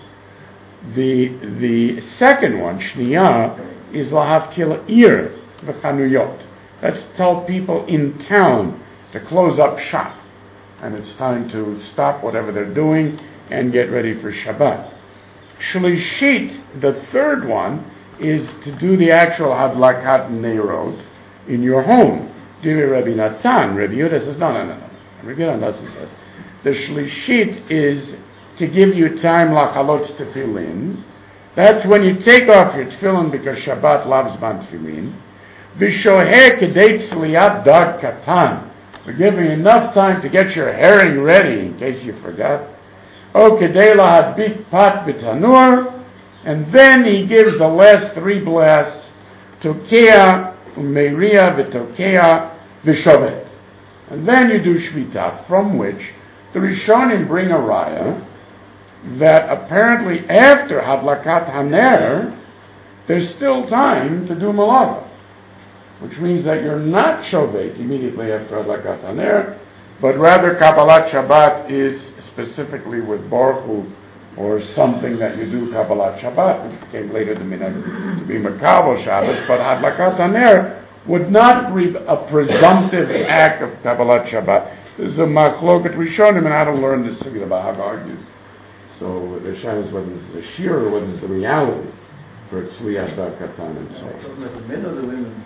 The second one, Shniyah, is Lahavtila Ir V'chanuyot. That's to tell people in town to close up shop. And it's time to stop whatever they're doing and get ready for Shabbat. Shlishit, the third one, is to do the actual Hadlakat Neirot in your home. Divi Rabbi Natan, Rabbi Yehuda says, no. Rabbi Yehuda says, the Shlishit is to give you time lachalot tefillin. That's when you take off your tefillin because Shabbat loves ban tefillin. V'shoheh kedei tzliyat dag katan. We're giving you enough time to get your herring ready in case you forgot. O kedei lahadbik pat b'tanur. And then he gives the last 3 blasts, Tokea, Umeria, V'Tokea, V'Shovet. And then you do Shvita, from which the Rishonim bring a raya that apparently after Hadlakat Haner, there's still time to do Malava. Which means that you're not Shovet immediately after Hadlakat Haner, but rather Kabbalat Shabbat is specifically with Baruch Hu, or something that you do Kabbalat Shabbat, which became later the minhag to be Makabel Shabbat, but Hadlakat Haner would not be a presumptive act of Kabbalat Shabbat. This is a machloket Rishonim, and how to learn this Sugya. The Bahag argues. So the Shah is whether this is a shir or whether it's the reality for Tzliyat Katan and so on. Talking about the men or the women?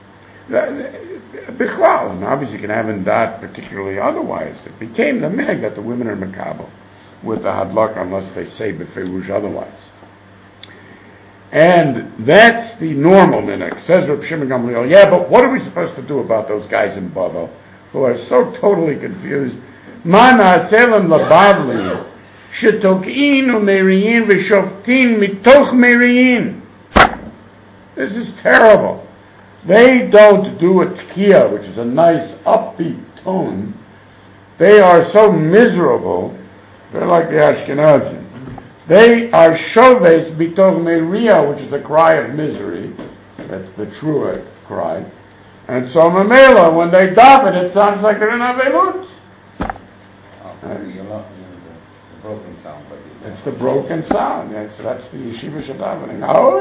Bichlal, and obviously you can have in that particularly otherwise. It became the minhag that the women are Makabel with the hadlak unless they say b'feirush otherwise. And that's the normal minhag. Says Reb Shimon Gamliel, yeah, but what are we supposed to do about those guys in Bavel who are so totally confused? Man ha'selem labavli shetokin u'meriyin v'shoftin mitoch meriyin. This is terrible. They don't do a tkiya, which is a nice upbeat tone. They are so miserable. They're like the Ashkenazim. They are shoves bitoch meria, which is a cry of misery. That's the true cry. And so Mamela, when they daven, it sounds like they're in Avelut. The broken sound. It's the broken sound. That's the yeshiva shadavening.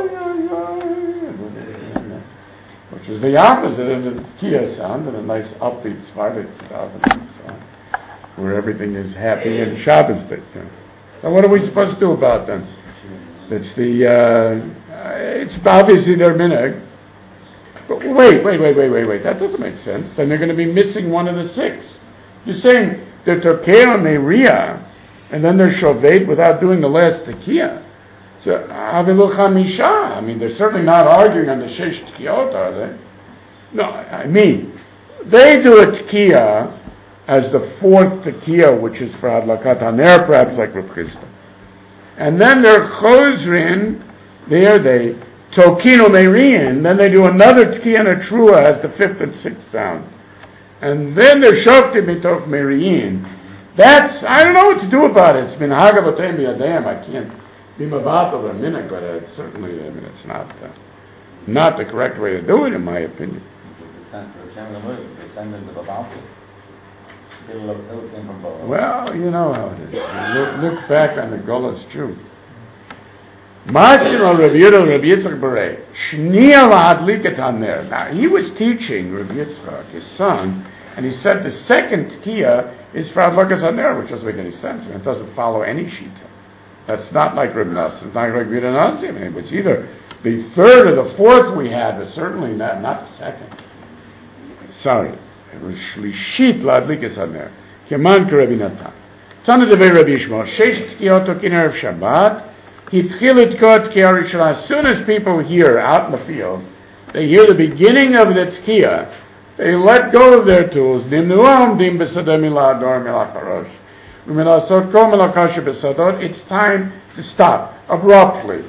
Which is the opposite of the Kia sound, and a nice upbeat Sephardic davening sound, where everything is happy and Shabbos-dik. So what are we supposed to do about them? It's it's obviously their minhag. But wait. That doesn't make sense. Then they're going to be missing one of the 6. You're saying they're Tokea Meria, and then they're Shovet without doing the last Tekiah. So, Avilu Chamisha, I mean, they're certainly not arguing on the Shesh Tkiyot, are they? No, I mean, they do a Tkiya as the fourth Tkiya, which is for Hadlakat HaNer, perhaps like Reb Chisda. And then they're Chozrin, there they, Tokino Merian, then they do another Tkiya and a Trua as the fifth and sixth sound. And then they're Shoftim Mitoch Merian. That's, I don't know what to do about it. It's been Hagabatem B'Yadayim, I can't be Mavat over a minute, but it's certainly, I mean, it's not the correct way to do it, in my opinion. Well, you know how it is. Look back on the Golas Jew. Rabbi Yitzchak Berei. Shniya la'adliket haner. Now, he was teaching Rabbi Yitzchak, his son, and he said the second Tkiya is for Adlakas haner, which doesn't make any sense, and it doesn't follow any Shita. That's not like Reb Nassim. It's not like Reb Nassim. I mean, it was either the third or the fourth we had, but certainly not the second. Sorry. It was Shlishit Ladlikas Haner. Keman Rabbi Natan. Tana Devei Rabbi Yishmael. Shesh Tkiyot Tokin Erev Shabbat. Hitchil Tkiyot Tkiyah Rishonah. As soon as people hear out in the field, they hear the beginning of the Tkiyah, they let go of their tools. Dimnuam Dim Besadeh Milah Ador Milah Charosh. It's time to stop abruptly.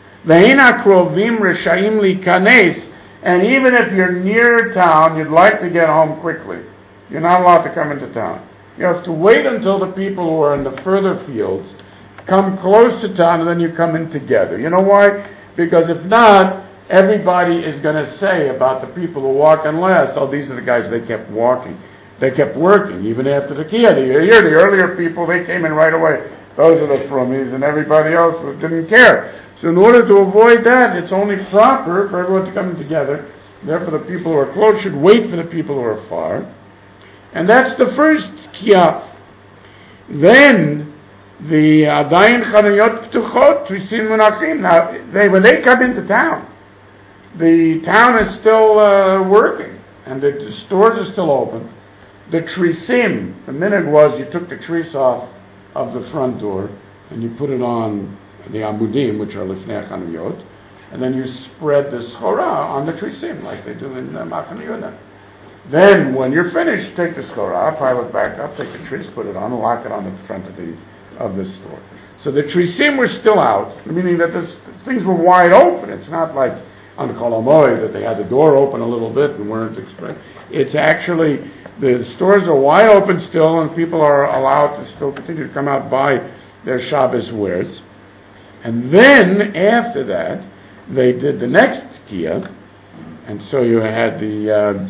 And even if you're near town, you'd like to get home quickly. You're not allowed to come into town. You have to wait until the people who are in the further fields come close to town, and then you come in together. You know why? Because if not, everybody is going to say about the people who walk in last, oh, these are the guys, they kept walking. They kept working, even after the Kiyah. The earlier people, they came in right away. Those are the Frumis, and everybody else didn't care. So in order to avoid that, it's only proper for everyone to come together. Therefore, the people who are close should wait for the people who are far. And that's the first Kiyah. Then, the Adayin Chanayot Ptuchot, Trisim Munachim. Now, when they come into town, the town is still working, and the stores are still open. The trisim, the minhag was you took the tris off of the front door and you put it on the amudim, which are lifnei chanuyot, and then you spread the schora on the trisim like they do in Machane Yehuda. Then, when you're finished, take the schora, pile it back up, take the tris, put it on, and lock it on the front of the store. So the trisim were still out, meaning that things were wide open. It's not like on Chol Hamoed that they had the door open a little bit and weren't expressed. It's actually, the stores are wide open still, and people are allowed to still continue to come out buy their Shabbos wares. And then, after that, they did the next Tkiyah, and so you had the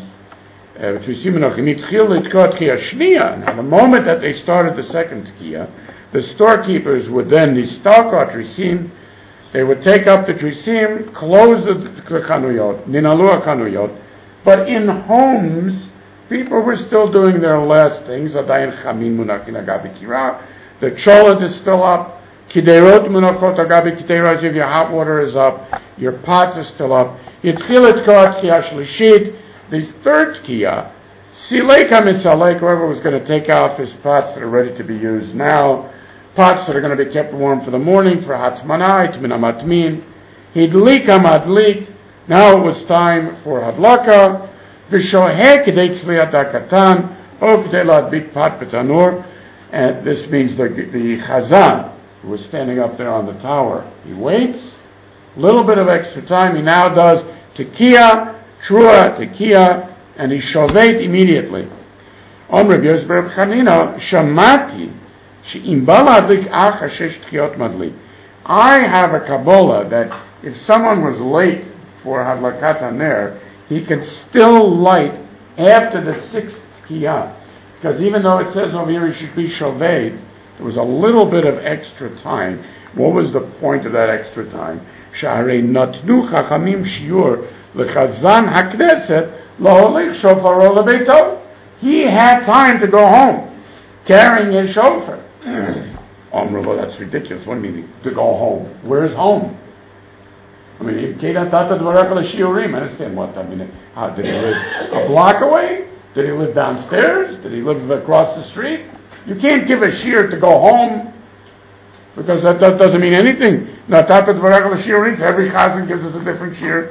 Now, the moment that they started the second Tkiyah, the storekeepers would then, the Stalkot Trisim, they would take up the Trisim, close the Chanuyot, Ninalu Chanuyot, but in homes, people were still doing their last things. Adayin Chamin Munachin Agabi Kira. The Cholet is still up. Kiderot Munachot Agabi Kiteras. If your hot water is up, your pots are still up. Yitchilet Koat Kiyah Shlishit. The third Kiyah, Sileka Misalek, whoever was going to take off his pots that are ready to be used now, pots that are going to be kept warm for the morning, for Hatmana, Itmina Matmin. Hidlika Madlik. Now it was time for Hadlaka. V'shoheh k'dei tzliat hakatan, o k'dei la'adbik pat b'tanur. And this means the Chazan, who was standing up there on the tower, he waits, a little bit of extra time, he now does Tekiah, Trua, Tekiah, and he shovet immediately. On Rabbi Yosef Bar Chanina, Shamati, she'im ba la'adlik ach hashesh tkiyot madlik. I have a Kabbalah that if someone was late for Hadlakat HaNer, he can still light after the sixth Tkiyah. Because even though it says over here he should be Shoved, there was a little bit of extra time. What was the point of that extra time? Sha'arei natnu chachamim shiur lechazan hakneset lo'olech shofaro lebeito. He had time to go home, carrying his shofar. Well, that's ridiculous. What do you mean, to go home? Where's home? I mean, I understand what I mean. Did he live a block away? Did he live downstairs? Did he live across the street? You can't give a shear to go home, because that doesn't mean anything. Natat Dvarach l'shirin. Every chazan gives us a different shir.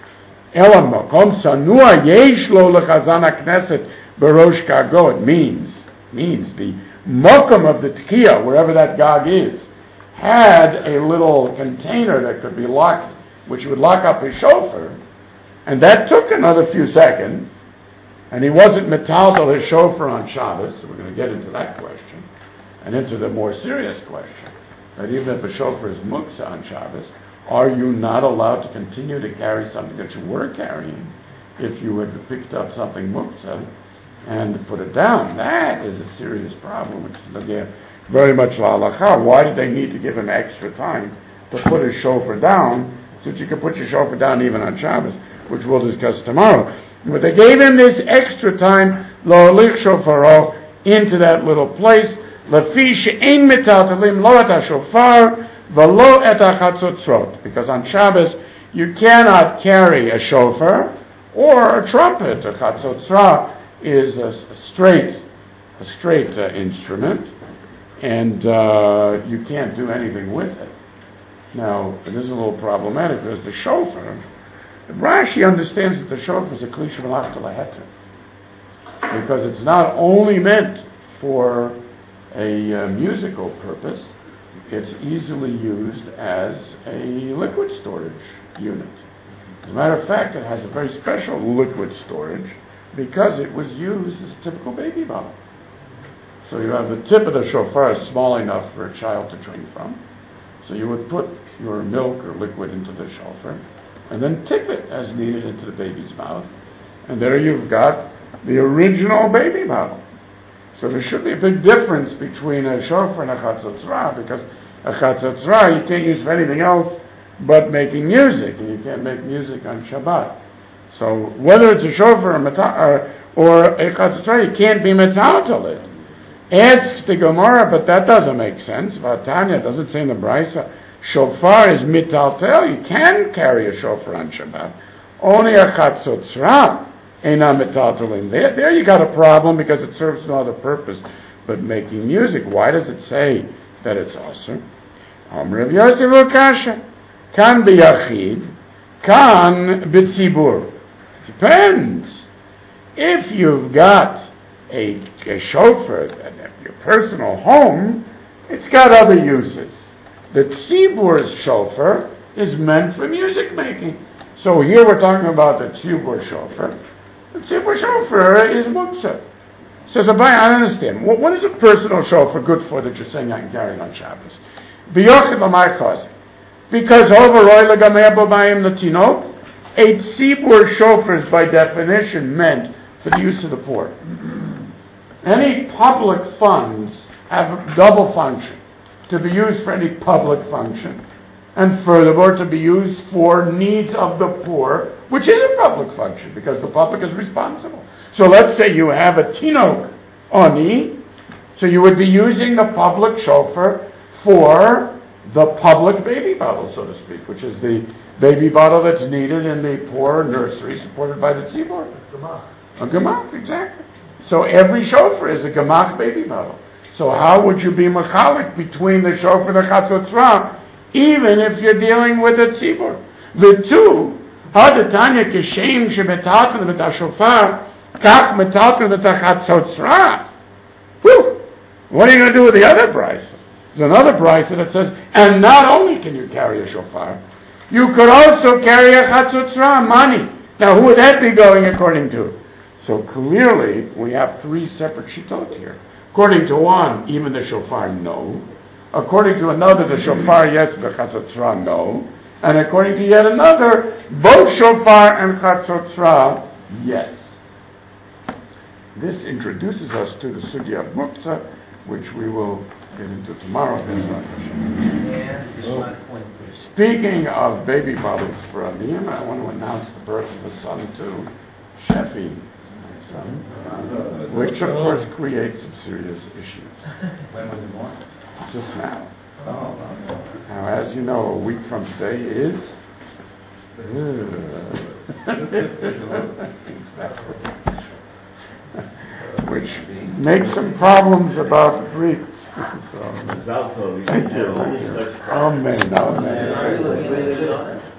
Elam makom tzanua yesh lo lechazan hakneset berosh gago. It means the mokum of the tekiah, wherever that gag is, had a little container that could be locked, which would lock up his shofar, and that took another few seconds, and he wasn't metaltal his shofar on Shabbos. So we're going to get into that question, and into the more serious question, that even if a shofar is muksa on Shabbos, are you not allowed to continue to carry something that you were carrying if you had picked up something muksa and put it down? That is a serious problem, which is again very much la halacha. Why did they need to give him extra time to put his shofar down, since you can put your shofar down even on Shabbos, which we'll discuss tomorrow? But they gave him this extra time, lo lich shofaro, into that little place, lafi she'ein metaltalim lo et hashofar v'lo et hachatzotzrot, because on Shabbos you cannot carry a shofar or a trumpet. A chatzotzra is a straight instrument, and you can't do anything with it. Now, it is a little problematic because the shofar, Rashi understands that the shofar is a kli shemalach laheter, because it's not only meant for a musical purpose, it's easily used as a liquid storage unit. As a matter of fact, it has a very special liquid storage because it was used as a typical baby bottle. So you have the tip of the shofar is small enough for a child to drink from. So you would put your milk or liquid into the shofar and then tip it as needed into the baby's mouth. And there you've got the original baby bottle. So there should be a big difference between a shofar and a chatzotzra, because a chatzotzra you can't use for anything else but making music, and you can't make music on Shabbat. So whether it's a shofar or a chatzotzra, you can't be metaltal it. Asks the Gemara, but that doesn't make sense. Vatanya doesn't say in the Brisa, shofar is mitaltel. You can carry a shofar on Shabbat. Only a chatzotzra eina mitaltel. There you got a problem because it serves no other purpose but making music. Why does it say that it's also? Rav Yosef Kasha kan biyachid, kan b'tzibur. Depends. If you've got a shofar at your personal home, it's got other uses. The tzibur's shofar is meant for music making. So here we're talking about the tzibur shofar. The tzibur shofar is muktzah. Says Abai, I don't understand. What is a personal shofar good for that you're saying I can carry it on Shabbos? Because overall, a tzibur shofar is by definition meant for the use of the poor. Any public funds have a double function: to be used for any public function, and furthermore to be used for needs of the poor, which is a public function because the public is responsible. So let's say you have a tinok oni, so you would be using the public shofar for the public baby bottle, so to speak, which is the baby bottle that's needed in the poor nursery supported by the tzibur. A gemach, exactly. So every shofar is a gemach baby bottle. So how would you be machalik between the shofar and the chatzotzra, even if you're dealing with a tzibur? The two, hadatanya kishem shebetalken with a shofar, kach metalken with a chatzotzra. What are you going to do with the other price? There's another price that says, and not only can you carry a shofar, you could also carry a chatzotzra, money. Now who would that be going according to? So clearly, we have three separate shittot here. According to one, even the shofar, no. According to another, the shofar, yes, the chatzotzra, no. And according to yet another, both shofar and chatzotzra, yes. This introduces us to the sugya of muktzah, which we will get into tomorrow. Speaking of baby bottles for Aliyah, I want to announce the birth of a son too, Sheffy. Which of course creates some serious issues. When was he born? Just now. Now, as you know, a week from today is. We which makes some problems about the Greeks. So, thank you. Amen. Are you looking really good on it?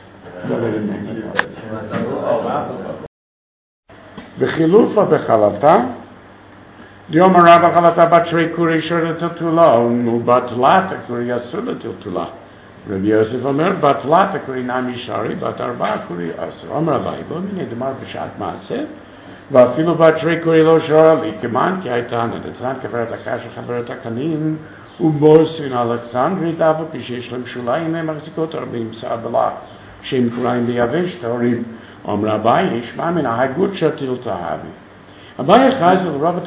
בחילופה בחלתה, דיום הרבה חלתה בתרי קורי שרתתולה, ובטלת הקורי אסור לתתולה. רבי יוסף אומר, בטלת הקורי נמי שרי, בת 4 קורי אסור. אומר לי, בוא מיני דמר בשעת מעשה, ואפילו בתרי קורי לא שרה לי, כמן כי הייתה נדתן כברת הקש וחברת הקנים, ובוסין אלכסנדרית, אבל כשיש להם שוליים, הם מחזיקות 40 סעבלה, שהם קוראים ביבש, תאורים. אומר אביי, ישמע מן ההגות שתיל תאהבי. אביי חזר לרוב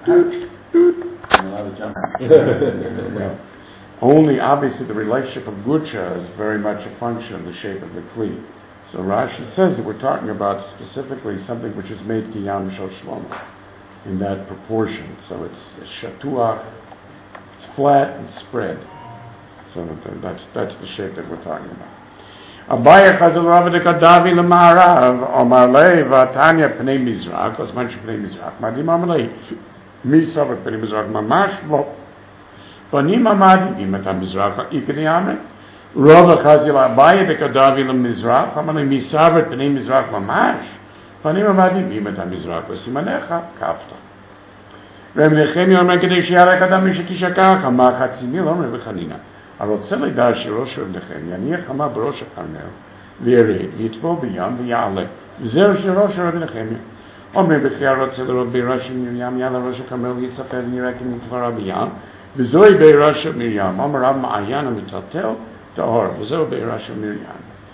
Only, obviously, the relationship of Gucha is very much a function of the shape of the Kli. So Rashi says that we're talking about specifically something which is made Kiyam Shel Shlomo in that proportion. So it's shatuach, it's flat and spread. So that's the shape that we're talking about. Abaya Chazal Rav Dekadavi Lemarav Omar Lei Vatanya Pnei Mizrach, as much Pnei Mizrach. Madim Omar Lei Misav Pnei Mizrach Mamash Lo Panim Amadim Imat Mizrach Ikni Amre Rav Chazal Abaya Dekadavi Lemizrach Omar Lei Misav Pnei Mizrach Mamash Panim Amadim Imat Mizrach Simanecha Kafta Reb Nechemi Omar Kedei Shiarek Adam Mishikishakach Amar Chatzimil Omar Bechanina. הרוצה לדע שראש רב נחמיה יניח חמה בראש הכרמל וירד ויטבול בים ויעלה וזהו שראש רב נחמיה אומר בכי הרוצה לראות בירה של מרים יעלה ראש הכרמל ויצפה ונראה כמתברה בים וזוהי בירה של מרים אומר רב מעיין המטלטל טהור וזהו בירה של מרים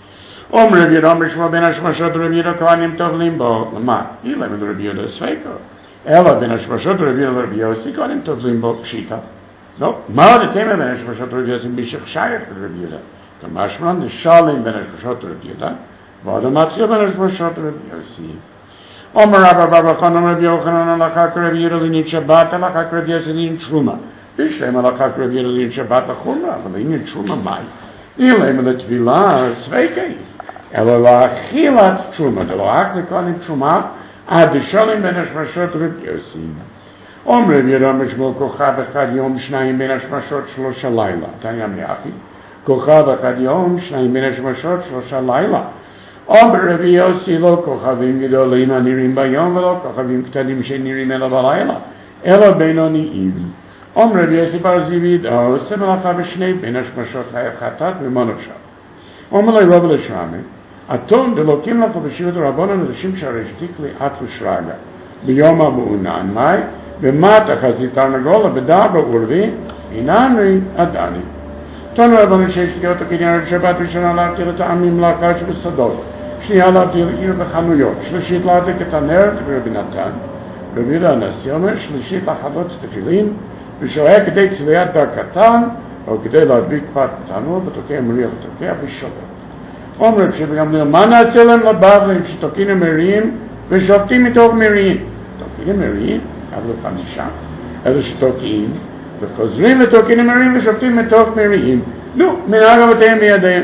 אומר רב יהודה אומר שמואל בן השמשות רב יהודה כהנים טובלים בו למה? אילם רב יהודה ספקו אלא בין השמשות רב יהודה ורב יוסי כהנים טובלים בו פשיטה No, מה דתימה בין השמשות רבי יוסי בישך שייך לרבי יהודה? כמשמען נשאלים בין השמשות רבי יהודה, ועוד המתחיל בין השמשות רבי יוסי. אומר רבא חנן רבי יוחנן הלכה כרבי יהודה לעניין שבת, הלכה כרבי יוסי לעניין תרומה. בשלם הלכה כרבי יהודה לעניין שבת לחומרה, אבל לעניין תרומה מהי? אילם לתבילה סווקי, אלא לאכילת תרומה, דלא אך לכהנים תרומה, עד דשאלים בין השמשות רבי יוסי. אומר רבי יהודה משמעו כוכב אחד יום שניים בין השמשות 3 לילה. תניא מיאחי. כוכב אחד יום שניים בין השמשות 3 לילה. אומר רבי יוסי לא כוכבים גדולים הנראים ביום ולא כוכבים קטנים שנראים אלא בלילה, אלא בינוניים. אומר רבי יוסי בר זיvid עושה מלאכה בשני בין השמשות חטאת ומונושב. אומר לי רב לשרמי, אתון דלוקים לך בשירות הרבנן אנשים שהרשתיק לי את ושרגה. ביום המעונן, מאי? במטה חזית תרנגולה בדאבה אורבי, אינני עדני. תנו רבנו שיש תקיעות הקניין רב שבת ראשונה להבטיח את העמים להקה שבשדות, שנייה להבטיח עיר בחנויות, שלישית להדליק את הנר רבי נתן, רבי יהודה הנשיא אומר, שלישית לחלוץ תפילין, ושוהה כדי צליית דרכתן, או כדי להדליק פת תנור ותוקע מריח ותוקע ושובת. אומר רב שבגמליאל, מה נעשה להם לבבלים שתוקעים מריעים ושופטים מתוך מריעים? תוקעים מריעים? אבל 5, אלה שתוקעים וחוזרים ותוקעים מריעים ושופטים מתוך מריעים. נו, מנהג אבותיהם בידיהם.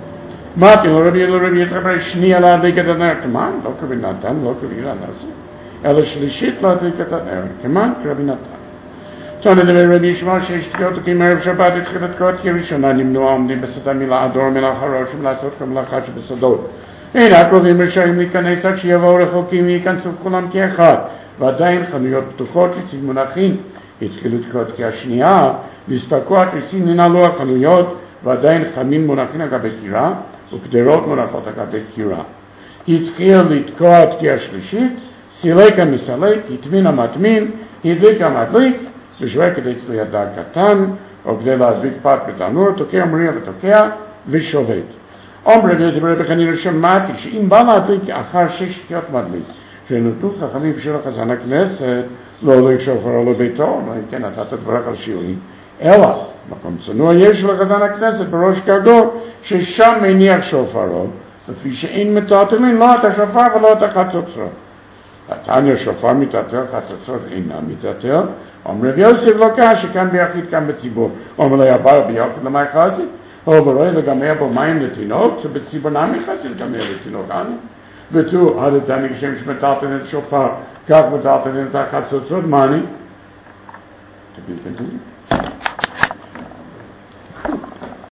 אמרתי לו רבי יצחק שנייה להדליק את הנר, כמן, לא כרבי נתן, לא כרבי הנשיא, אלא שלישית להדליק את הנר, כמן כרבי נתן. תנו לדבר רבי ישמעאל שיש תקיעות תוקעים ערב שבת התחיל לתקעות כראשונה למנוע עומדים בסתה מלעדור מלאחרוש ולעשות כמלאכה שבסודות. אין הקרובים רשאים להיכנס עד שיבואו רחוקים וייכנסו כולם כאחד, ועדיין חנויות פתוחות יציג מונחים. התחילו תקעות כשנייה, והסתכלו התריסים ננעלו החנויות, ועדיין חמים מונחים אגבי קירה, ופדרות מונחות אגבי קירה. התחיל לתקוע כשלישית, סילק המסלק, התמין המטמין, הדליק המדליק, ושווה כדי צליית דג קטן, או כדי להדליק פת בתנור, תוקע מריע ותוקע, ושובת. אומר רבי יוסי ברבי חנינא שמעתי שאם בא להדליק אחר 6 תקיעות מדליק, שנותנו חכמים בשביל חזן הכנסת, לא הולך שופרו לביתו, לא כן נתת דברך על שיעורים, אלא מקום צנוע יש לחזן הכנסת בראש גגו, ששם מניח שופרו, לפי שאין מטלטלין לא את השופר ולא את החצוצרות. התניא שופר מתעתר, חצוצרות אינם מתעתר. אומר רבי יוסי לא קשה שכאן ביחיד כאן בציבור. אומר לו יעבר ביחד למי חזית, או ברואה לגמר בו מים לתינוק, שבציבור נמי חזית לגמר לתינוק. ותו עד תעניק שם שמטלטן את שופר, כך מטלטן את החצוצות, money, to be continued.